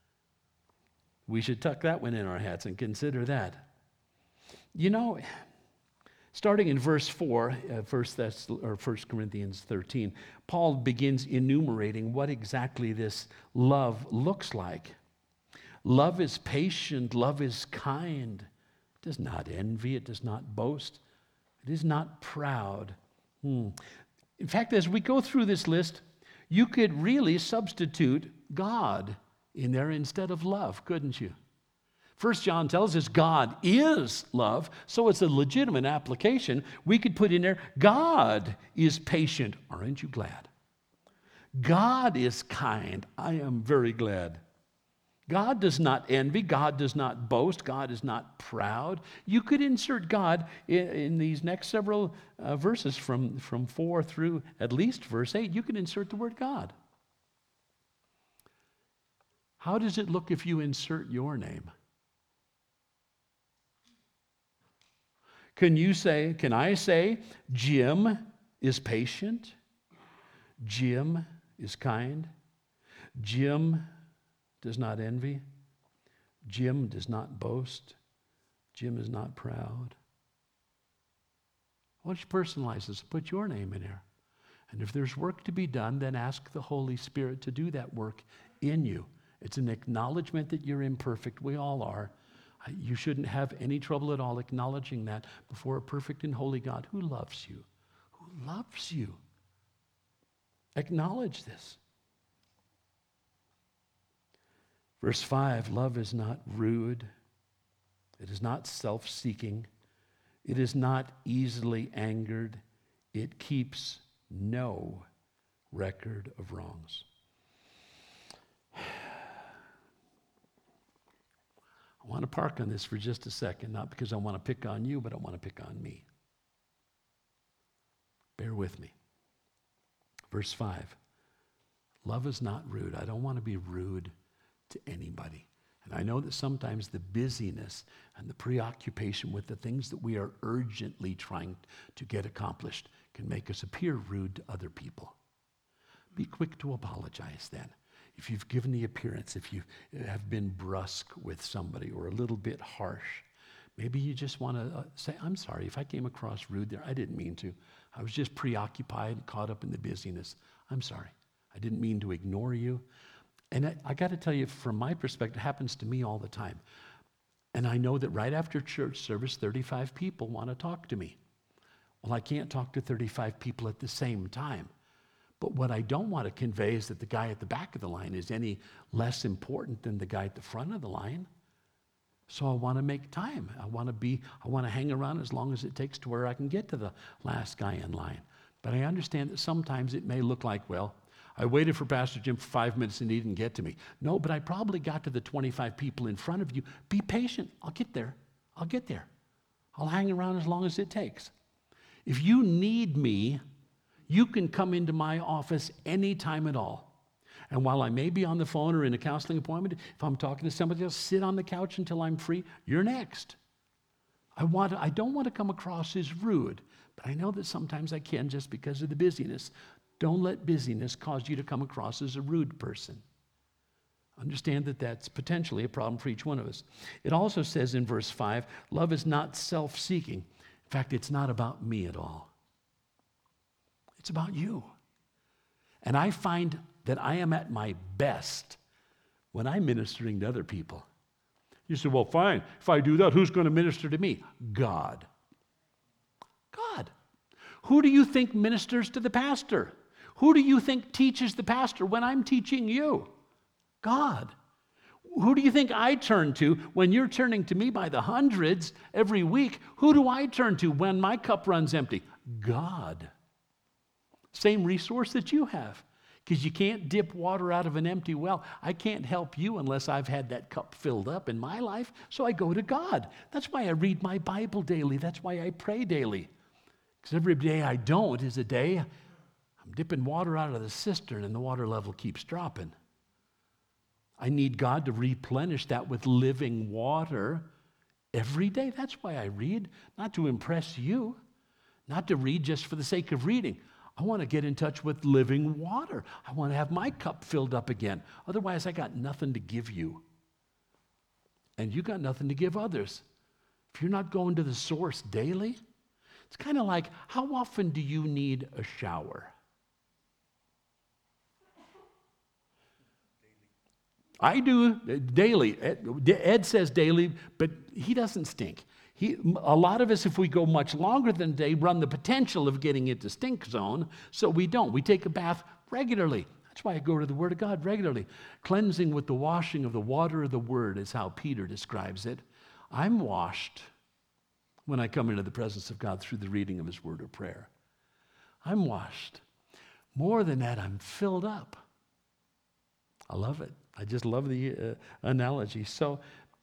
We should tuck that one in our hats and consider that. You know, starting in verse four, uh, First Thess- or First Corinthians thirteen, Paul begins enumerating what exactly this love looks like. Love is patient, love is kind, it does not envy, it does not boast, it is not proud. Hmm. In fact, as we go through this list, you could really substitute God in there instead of love, couldn't you? First John tells us God is love, so it's a legitimate application. We could put in there, God is patient. Aren't you glad? God is kind. I am very glad. God does not envy. God does not boast. God is not proud. You could insert God in, in these next several uh, verses from, from four through at least verse eight. You could insert the word God. How does it look if you insert your name? Can you say, can I say, Jim is patient? Jim is kind? Jim does not envy? Jim does not boast? Jim is not proud? Why don't you personalize this? Put your name in there. And if there's work to be done, then ask the Holy Spirit to do that work in you. It's an acknowledgement that you're imperfect. We all are. You shouldn't have any trouble at all acknowledging that before a perfect and holy God who loves you, who loves you. Acknowledge this. Verse five, love is not rude. It is not self-seeking. It is not easily angered. It keeps no record of wrongs. I I want to park on this for just a second, not because I want to pick on you, but I want to pick on me. Bear with me. Verse five, love is not rude. I don't want to be rude to anybody. And I know that sometimes the busyness and the preoccupation with the things that we are urgently trying to get accomplished can make us appear rude to other people. Be quick to apologize then. If you've given the appearance, if you have been brusque with somebody or a little bit harsh, maybe you just want to uh, say, I'm sorry if I came across rude there. I didn't mean to. I was just preoccupied, caught up in the busyness. I'm sorry. I didn't mean to ignore you. And I, I got to tell you, from my perspective, it happens to me all the time. And I know that right after church service, thirty-five people want to talk to me. Well, I can't talk to thirty-five people at the same time. But what I don't want to convey is that the guy at the back of the line is any less important than the guy at the front of the line. So I want to make time. I want to be, I want to hang around as long as it takes to where I can get to the last guy in line. But I understand that sometimes it may look like, well, I waited for Pastor Jim for five minutes and he didn't get to me. No, but I probably got to the twenty-five people in front of you. Be patient. I'll get there. I'll get there. I'll hang around as long as it takes. If you need me, you can come into my office anytime at all. And while I may be on the phone or in a counseling appointment, if I'm talking to somebody else, sit on the couch until I'm free. You're next. I want to, I don't want to come across as rude, but I know that sometimes I can just because of the busyness. Don't let busyness cause you to come across as a rude person. Understand that that's potentially a problem for each one of us. It also says in verse five, love is not self-seeking. In fact, it's not about me at all. It's about you. And I find that I am at my best when I'm ministering to other people. You say, well, fine. If I do that, who's going to minister to me? God. God. Who do you think ministers to the pastor? Who do you think teaches the pastor when I'm teaching you? God. Who do you think I turn to when you're turning to me by the hundreds every week? Who do I turn to when my cup runs empty? God. Same resource that you have. Because you can't dip water out of an empty well. I can't help you unless I've had that cup filled up in my life, so I go to God. That's why I read my Bible daily. That's why I pray daily. Because every day I don't is a day I'm dipping water out of the cistern and the water level keeps dropping. I need God to replenish that with living water every day. That's why I read, not to impress you, not to read just for the sake of reading. I want to get in touch with living water. I want to have my cup filled up again. Otherwise, I got nothing to give you. And you got nothing to give others. If you're not going to the source daily, it's kind of like, how often do you need a shower? I do daily. Ed, Ed says daily, but he doesn't stink. He, a lot of us, if we go much longer than a day, run the potential of getting into stink zone, so we don't. We take a bath regularly. That's why I go to the Word of God regularly. Cleansing with the washing of the water of the Word is how Peter describes it. I'm washed when I come into the presence of God through the reading of His Word or prayer. I'm washed. More than that, I'm filled up. I love it. I just love the uh, analogy. So,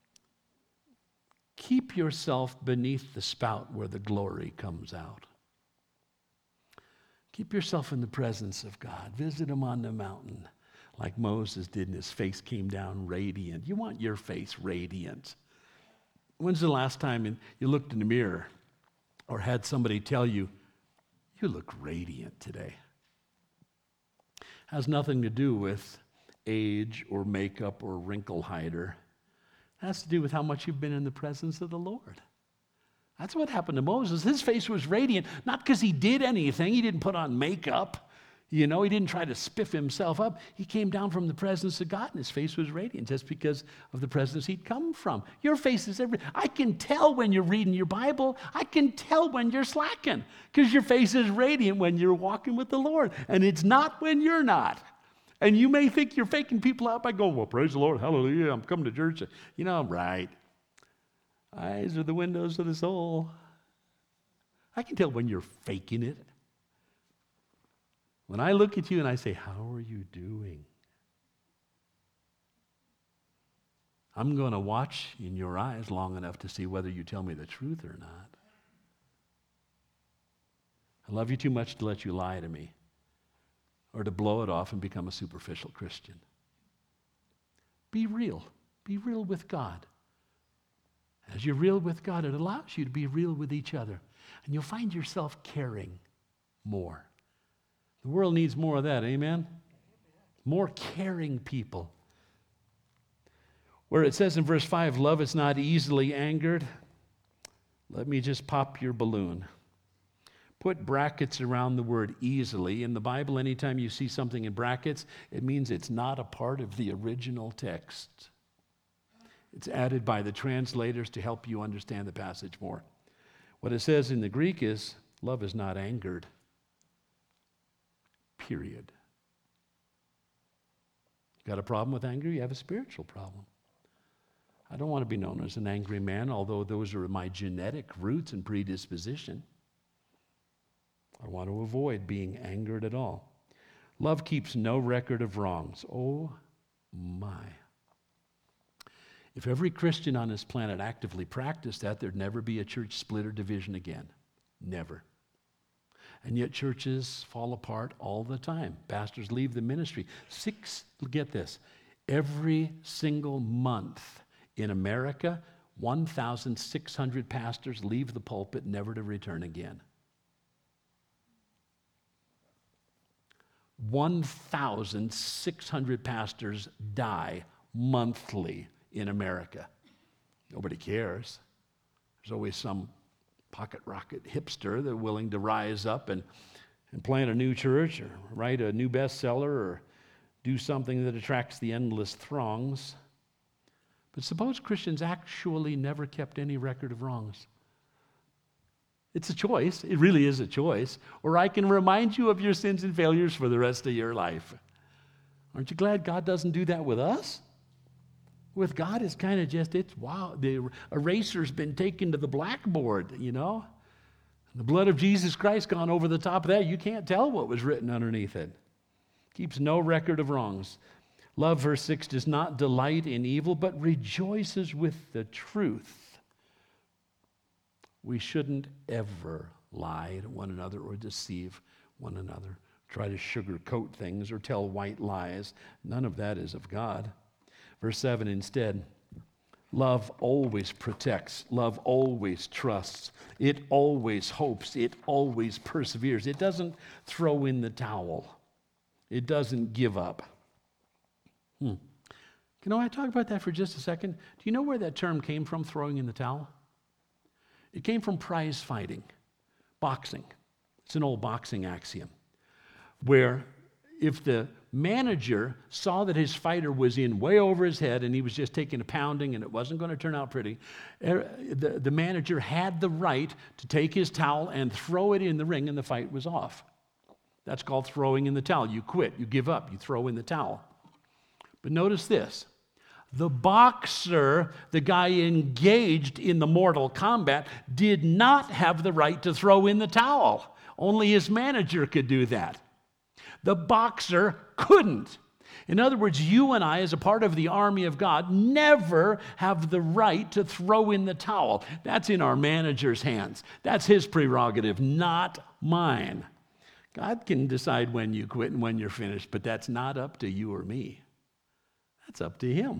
keep yourself beneath the spout where the glory comes out. Keep yourself in the presence of God. Visit Him on the mountain like Moses did, and his face came down radiant. You want your face radiant. When's the last time you looked in the mirror or had somebody tell you, you look radiant today? Has nothing to do with age or makeup or wrinkle hider. It has to do with how much you've been in the presence of the Lord. That's what happened to Moses. His face was radiant, not because he did anything. He didn't put on makeup. You know, he didn't try to spiff himself up. He came down from the presence of God, and his face was radiant just because of the presence he'd come from. Your face is every. I can tell when you're reading your Bible. I can tell when you're slacking because your face is radiant when you're walking with the Lord, and it's not when you're not. And you may think you're faking people out by going, well, praise the Lord, hallelujah, I'm coming to church. You know, right. Eyes are the windows of the soul. I can tell when you're faking it. When I look at you and I say, how are you doing? I'm going to watch in your eyes long enough to see whether you tell me the truth or not. I love you too much to let you lie to me or to blow it off and become a superficial Christian. Be real. Be real with God. As you're real with God, it allows you to be real with each other. And you'll find yourself caring more. The world needs more of that, amen? More caring people. Where it says in verse five, love is not easily angered, let me just pop your balloon. Put brackets around the word easily. In the Bible, anytime you see something in brackets, it means it's not a part of the original text. It's added by the translators to help you understand the passage more. What it says in the Greek is, love is not angered. Period. Got a problem with anger? You have a spiritual problem. I don't want to be known as an angry man, although those are my genetic roots and predisposition. I want to avoid being angered at all. Love keeps no record of wrongs. Oh my. If every Christian on this planet actively practiced that, there'd never be a church split or division again. Never. And yet churches fall apart all the time. Pastors leave the ministry. Six, get this, every single month in America, one thousand six hundred pastors leave the pulpit never to return again. one thousand six hundred pastors die monthly in America. Nobody cares. There's always some pocket rocket hipster that's willing to rise up and, and plant a new church or write a new bestseller or do something that attracts the endless throngs. But suppose Christians actually never kept any record of wrongs. It's a choice. It really is a choice. Or I can remind you of your sins and failures for the rest of your life. Aren't you glad God doesn't do that with us? With God, it's kind of just, it's wow. The eraser's been taken to the blackboard, you know. The blood of Jesus Christ gone over the top of that. You can't tell what was written underneath it. Keeps no record of wrongs. Love, verse six, does not delight in evil, but rejoices with the truth. We shouldn't ever lie to one another or deceive one another, try to sugarcoat things or tell white lies. None of that is of God. Verse seven, instead, love always protects. Love always trusts. It always hopes. It always perseveres. It doesn't throw in the towel. It doesn't give up. Hmm. Can I talk about that for just a second? Do you know where that term came from, throwing in the towel? It came from prize fighting, boxing. It's an old boxing axiom, where if the manager saw that his fighter was in way over his head and he was just taking a pounding and it wasn't going to turn out pretty, the, the manager had the right to take his towel and throw it in the ring and the fight was off. That's called throwing in the towel. You quit, you give up, you throw in the towel. But notice this. The boxer, the guy engaged in the mortal combat, did not have the right to throw in the towel. Only his manager could do that. The boxer couldn't. In other words, you and I, as a part of the army of God, never have the right to throw in the towel. That's in our manager's hands. That's his prerogative, not mine. God can decide when you quit and when you're finished, but that's not up to you or me. That's up to him.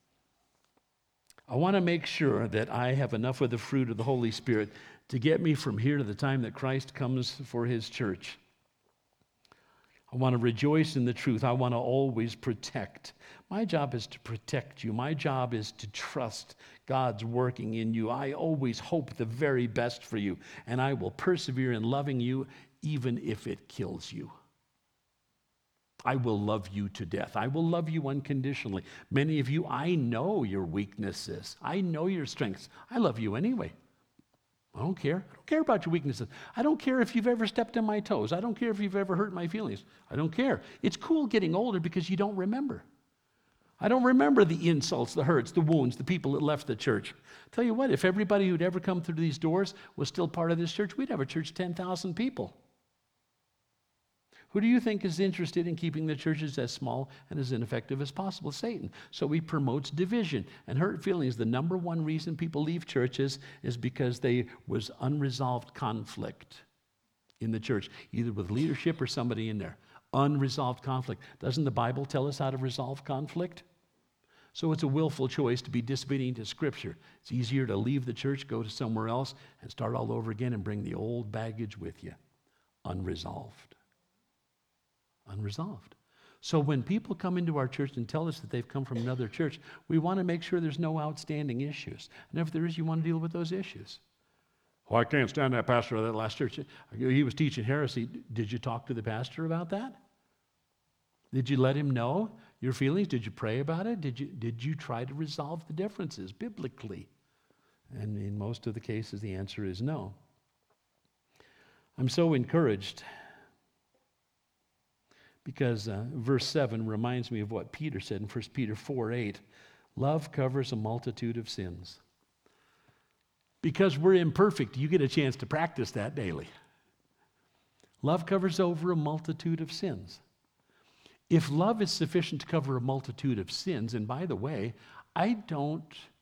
I want to make sure that I have enough of the fruit of the Holy Spirit to get me from here to the time that Christ comes for his church. I want to rejoice in the truth. I want to always protect. My job is to protect you. My job is to trust God's working in you. I always hope the very best for you, and I will persevere in loving you even if it kills you. I will love you to death. I will love you unconditionally. Many of you, I know your weaknesses. I know your strengths. I love you anyway. I don't care. I don't care about your weaknesses. I don't care if you've ever stepped on my toes. I don't care if you've ever hurt my feelings. I don't care. It's cool getting older because you don't remember. I don't remember the insults, the hurts, the wounds, the people that left the church. Tell you what, if everybody who'd ever come through these doors was still part of this church, we'd have a church of ten thousand people. Who do you think is interested in keeping the churches as small and as ineffective as possible? Satan. So he promotes division and hurt feelings. The number one reason people leave churches is because there was unresolved conflict in the church, either with leadership or somebody in there. Unresolved conflict. Doesn't the Bible tell us how to resolve conflict? So it's a willful choice to be disobedient to Scripture. It's easier to leave the church, go to somewhere else, and start all over again and bring the old baggage with you. Unresolved. Unresolved. So when people come into our church and tell us that they've come from another church, we want to make sure there's no outstanding issues. And if there is, you want to deal with those issues. Oh, I can't stand that pastor of that last church. He was teaching heresy. Did you talk to the pastor about that? Did you let him know your feelings? Did you pray about it? Did you, did you try to resolve the differences biblically? And in most of the cases, the answer is no. I'm so encouraged because uh, verse seven reminds me of what Peter said in First Peter four eight. Love covers a multitude of sins. Because we're imperfect, you get a chance to practice that daily. Love covers over a multitude of sins. If love is sufficient to cover a multitude of sins, and by the way, I don't,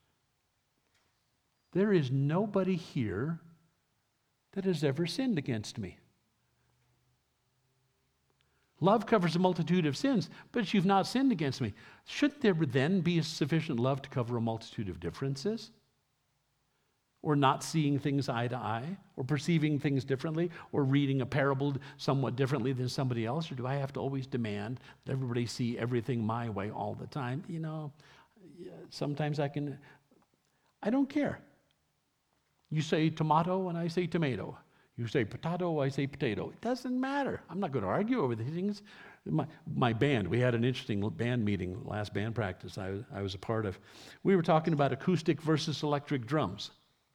there is nobody here that has ever sinned against me. Love covers a multitude of sins, but you've not sinned against me. Shouldn't there then be sufficient love to cover a multitude of differences? Or not seeing things eye to eye, or perceiving things differently, or reading a parable somewhat differently than somebody else? Or do I have to always demand that everybody see everything my way all the time? You know, sometimes I can, I don't care. You say tomato and I say tomato. You say potato, I say potato. It doesn't matter. I'm not going to argue over these things. My, my band, we had an interesting band meeting, last band practice I, I was a part of. We were talking about acoustic versus electric drums.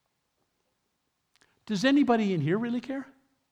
Does anybody in here really care?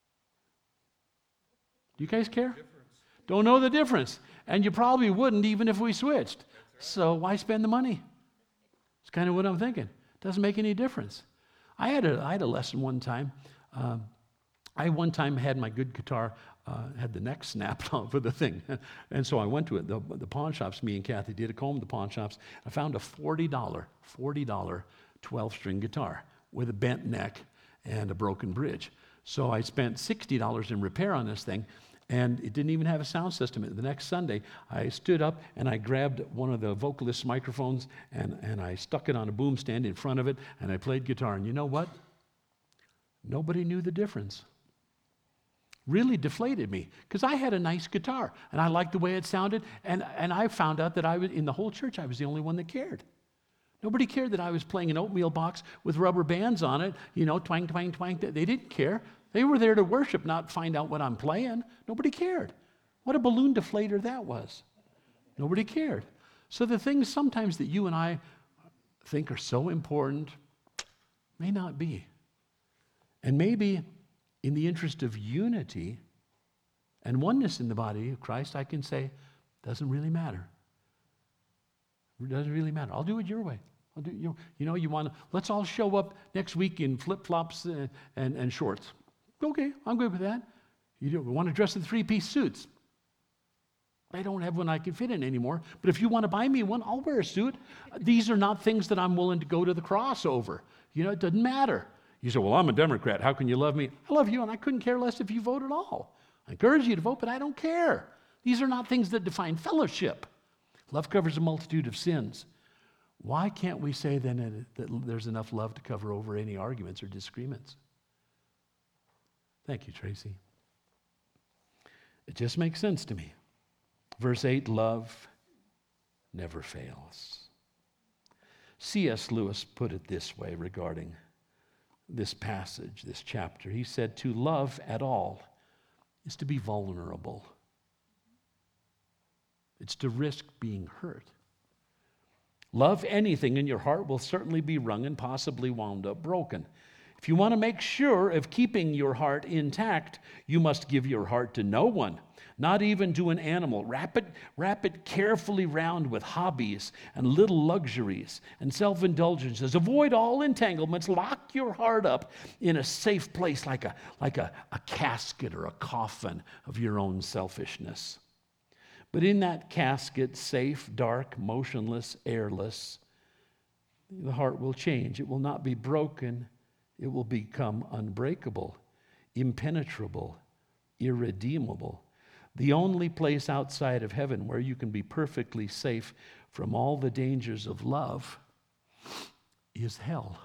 Do you guys care? Difference. Don't know the difference. And you probably wouldn't even if we switched. Right. So why spend the money? It's kind of what I'm thinking. Doesn't make any difference. I had a, I had a lesson one time. Um, I one time had my good guitar, uh, had the neck snapped off of the thing. And so I went to it, the, the pawn shops, me and Kathy did a comb at the pawn shops. I found a forty dollars, forty dollars twelve-string guitar with a bent neck and a broken bridge. So I spent sixty dollars in repair on this thing, and it didn't even have a sound system. The next Sunday, I stood up and I grabbed one of the vocalist's microphones and, and I stuck it on a boom stand in front of it, and I played guitar. And you know what? Nobody knew the difference. Really deflated me, because I had a nice guitar, and I liked the way it sounded, and, and I found out that I was, in the whole church, I was the only one that cared. Nobody cared that I was playing an oatmeal box with rubber bands on it, you know, twang, twang, twang. They didn't care. They were there to worship, not find out what I'm playing. Nobody cared. What a balloon deflator that was. Nobody cared. So the things sometimes that you and I think are so important may not be. And maybe in the interest of unity and oneness in the body of Christ, I can say, doesn't really matter. It doesn't really matter. I'll do it your way. I'll do you. You know, you want to, let's all show up next week in flip-flops and, and, and shorts. Okay, I'm good with that. You do, want to dress in three-piece suits. I don't have one I can fit in anymore, but if you want to buy me one, I'll wear a suit. These are not things that I'm willing to go to the cross over. You know, it doesn't matter. You say, well, I'm a Democrat. How can you love me? I love you, and I couldn't care less if you vote at all. I encourage you to vote, but I don't care. These are not things that define fellowship. Love covers a multitude of sins. Why can't we say then that there's enough love to cover over any arguments or disagreements? Thank you, Tracy. It just makes sense to me. Verse eight, love never fails. C S Lewis put it this way regarding this passage, this chapter. He said, to love at all is to be vulnerable. It's to risk being hurt. Love anything in your heart will certainly be wrung and possibly wound up broken. If you want to make sure of keeping your heart intact, you must give your heart to no one, not even to an animal. Wrap it, wrap it carefully round with hobbies and little luxuries and self-indulgences. Avoid all entanglements. Lock your heart up in a safe place like a, like a, a casket or a coffin of your own selfishness. But in that casket, safe, dark, motionless, airless, the heart will change. It will not be broken. It will become unbreakable, impenetrable, irredeemable. The only place outside of heaven where you can be perfectly safe from all the dangers of love is hell.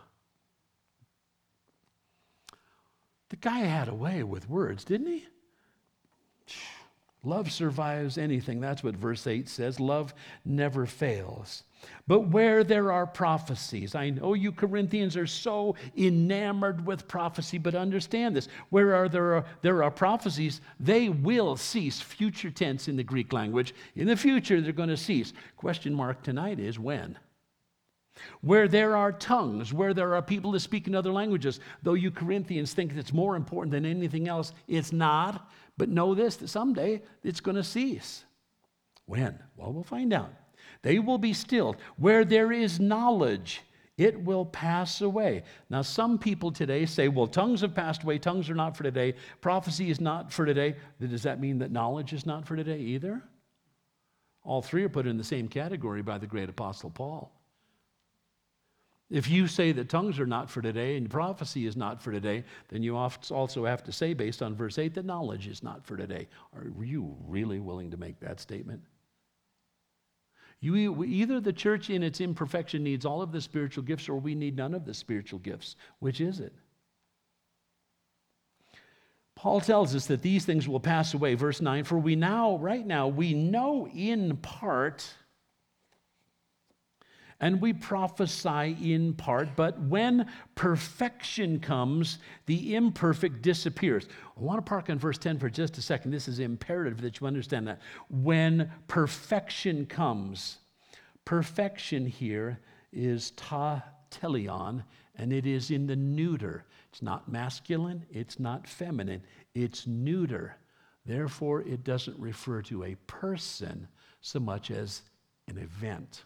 The guy had a way with words, didn't he? Love survives anything. That's what verse eight says. Love never fails. But where there are prophecies, I know you Corinthians are so enamored with prophecy, but understand this. Where are there are there are prophecies, they will cease. Future tense in the Greek language. In the future, they're going to cease. Question mark tonight is when? Where there are tongues, where there are people that speak in other languages, though you Corinthians think it's more important than anything else, it's not. But know this, that someday it's going to cease. When? Well, we'll find out. They will be stilled. Where there is knowledge, it will pass away. Now, some people today say, well, tongues have passed away. Tongues are not for today. Prophecy is not for today. Does that mean that knowledge is not for today either? All three are put in the same category by the great apostle Paul. If you say that tongues are not for today and prophecy is not for today, then you also have to say, based on verse eight, that knowledge is not for today. Are you really willing to make that statement? You, either the church in its imperfection needs all of the spiritual gifts, or we need none of the spiritual gifts. Which is it? Paul tells us that these things will pass away. Verse nine, for we now, right now, we know in part, and we prophesy in part, but when perfection comes, the imperfect disappears. I want to park on verse ten for just a second. This is imperative that you understand that. When perfection comes, perfection here is ta telion, and it is in the neuter. It's not masculine, it's not feminine, it's neuter. Therefore, it doesn't refer to a person so much as an event.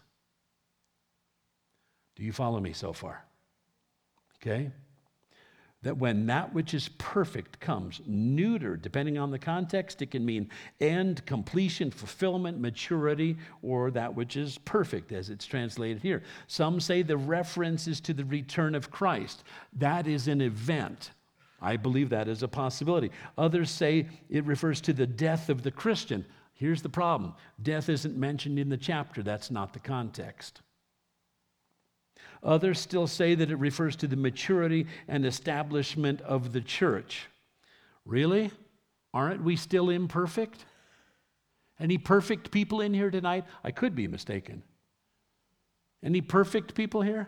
Do you follow me so far? Okay? That when that which is perfect comes, neuter, depending on the context, it can mean end, completion, fulfillment, maturity, or that which is perfect, as it's translated here. Some say the reference is to the return of Christ. That is an event. I believe that is a possibility. Others say it refers to the death of the Christian. Here's the problem. Death isn't mentioned in the chapter. That's not the context. Others still say that it refers to the maturity and establishment of the church. Really? Aren't we still imperfect? Any perfect people in here tonight? I could be mistaken. Any perfect people here?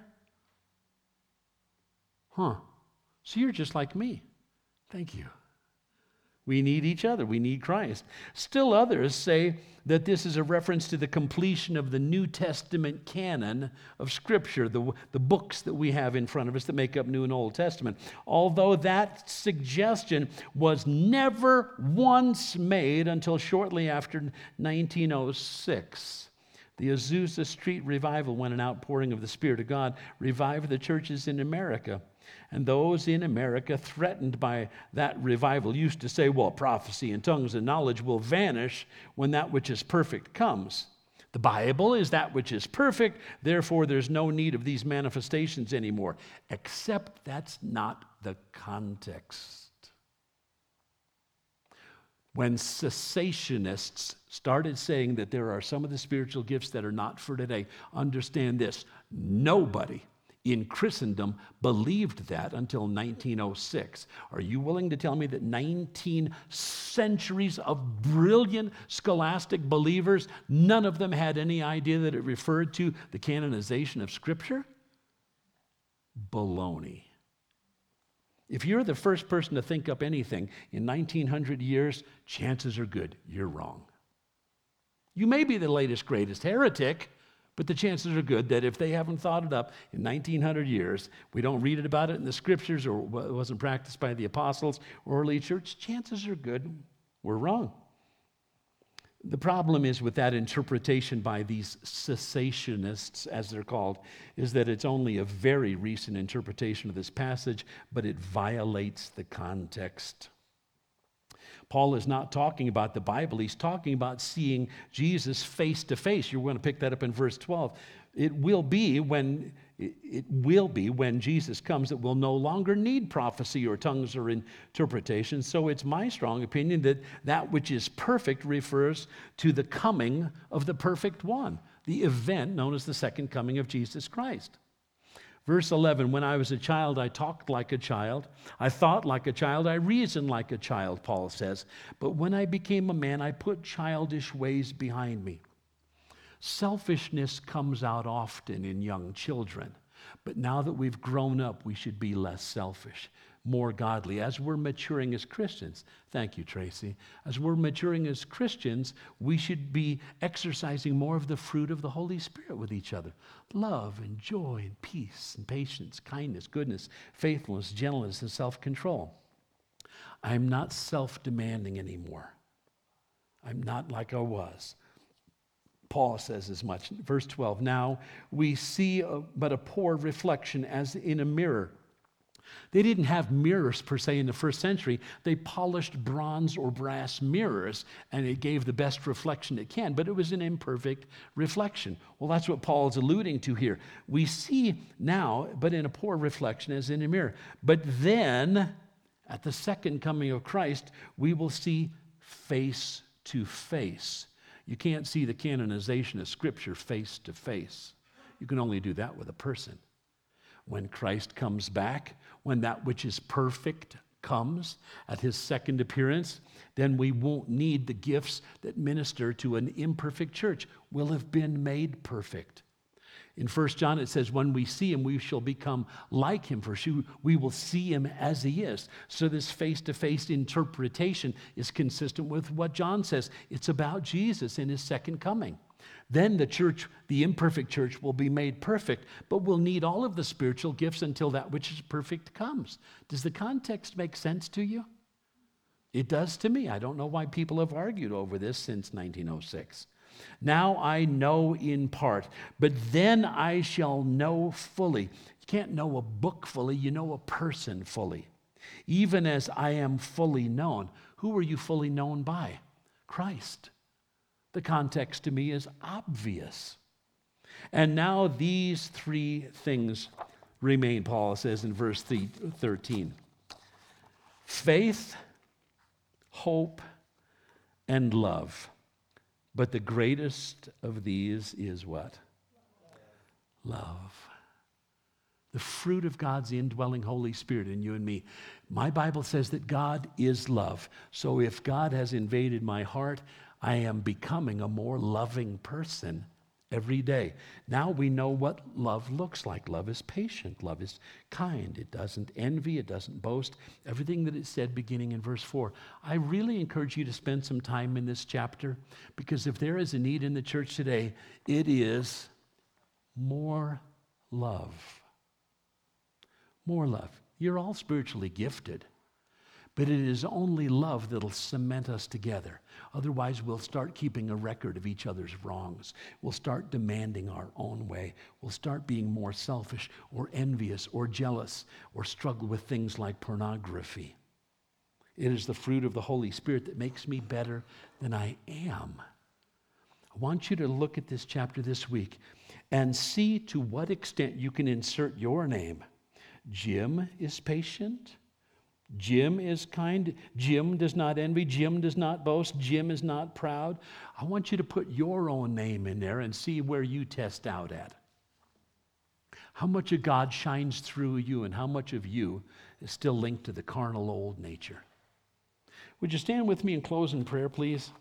Huh. So you're just like me. Thank you. We need each other. We need Christ. Still others say that this is a reference to the completion of the New Testament canon of Scripture, the, the books that we have in front of us that make up New and Old Testament. Although that suggestion was never once made until shortly after nineteen oh six. The Azusa Street revival, when an outpouring of the Spirit of God revived the churches in America. And those in America threatened by that revival used to say, well, prophecy and tongues and knowledge will vanish when that which is perfect comes. The Bible is that which is perfect, therefore there's no need of these manifestations anymore. Except that's not the context. When cessationists started saying that there are some of the spiritual gifts that are not for today, understand this, nobody in Christendom believed that until nineteen oh six. Are you willing to tell me that nineteen centuries of brilliant scholastic believers, none of them had any idea that it referred to the canonization of Scripture? Baloney. If you're the first person to think up anything in nineteen hundred years, chances are good you're wrong. You may be the latest, greatest heretic, But the chances are good that if they haven't thought it up in nineteen hundred years, we don't read it about it in the scriptures, or it wasn't practiced by the apostles or early church, chances are good we're wrong. The problem is with that interpretation by these cessationists, as they're called, is that it's only a very recent interpretation of this passage, but it violates the context. Paul is not talking about the Bible. He's talking about seeing Jesus face to face. You're going to pick that up in verse twelve. It will be when it will be when Jesus comes that we'll no longer need prophecy or tongues or interpretation. So it's my strong opinion that that which is perfect refers to the coming of the perfect one, the event known as the second coming of Jesus Christ. Verse eleven, when I was a child, I talked like a child. I thought like a child. I reasoned like a child, Paul says. But when I became a man, I put childish ways behind me. Selfishness comes out often in young children. But now that we've grown up, we should be less selfish, more godly. As we're maturing as Christians, thank you, Tracy. As we're maturing as Christians, we should be exercising more of the fruit of the Holy Spirit with each other. Love and joy and peace and patience, kindness, goodness, faithfulness, gentleness, and self-control. I'm not self-demanding anymore. I'm not like I was. Paul says as much. Verse twelve, now we see a, but a poor reflection as in a mirror. They didn't have mirrors per se in the first century. They polished bronze or brass mirrors, and it gave the best reflection it can, but it was an imperfect reflection. Well, that's what Paul's alluding to here. We see now, but in a poor reflection as in a mirror. But then, at the second coming of Christ, we will see face to face. You can't see the canonization of Scripture face to face. You can only do that with a person. When Christ comes back, when that which is perfect comes at his second appearance, then we won't need the gifts that minister to an imperfect church. We'll have been made perfect. In First John it says, when we see him, we shall become like him, for we will see him as he is. So this face-to-face interpretation is consistent with what John says. It's about Jesus in his second coming. Then the church, the imperfect church, will be made perfect, but we'll need all of the spiritual gifts until that which is perfect comes. Does the context make sense to you? It does to me. I don't know why people have argued over this since nineteen oh six. Now I know in part, but then I shall know fully. You can't know a book fully, you know a person fully. Even as I am fully known. Who are you fully known by? Christ. The context to me is obvious. And now these three things remain, Paul says in verse thirteen. Faith, hope, and love. But the greatest of these is what? Love. The fruit of God's indwelling Holy Spirit in you and me. My Bible says that God is love. So if God has invaded my heart, I am becoming a more loving person every day. Now we know what love looks like. Love is patient. Love is kind. It doesn't envy. It doesn't boast. Everything that it said beginning in verse four. I really encourage you to spend some time in this chapter, because if there is a need in the church today, it is more love. More love. You're all spiritually gifted. But it is only love that'll cement us together. Otherwise, we'll start keeping a record of each other's wrongs. We'll start demanding our own way. We'll start being more selfish or envious or jealous or struggle with things like pornography. It is the fruit of the Holy Spirit that makes me better than I am. I want you to look at this chapter this week and see to what extent you can insert your name. Jim is patient. Jim is kind. Jim does not envy. Jim does not boast. Jim is not proud. I want you to put your own name in there and see where you test out at. How much of God shines through you and how much of you is still linked to the carnal old nature. Would you stand with me and close in prayer, please?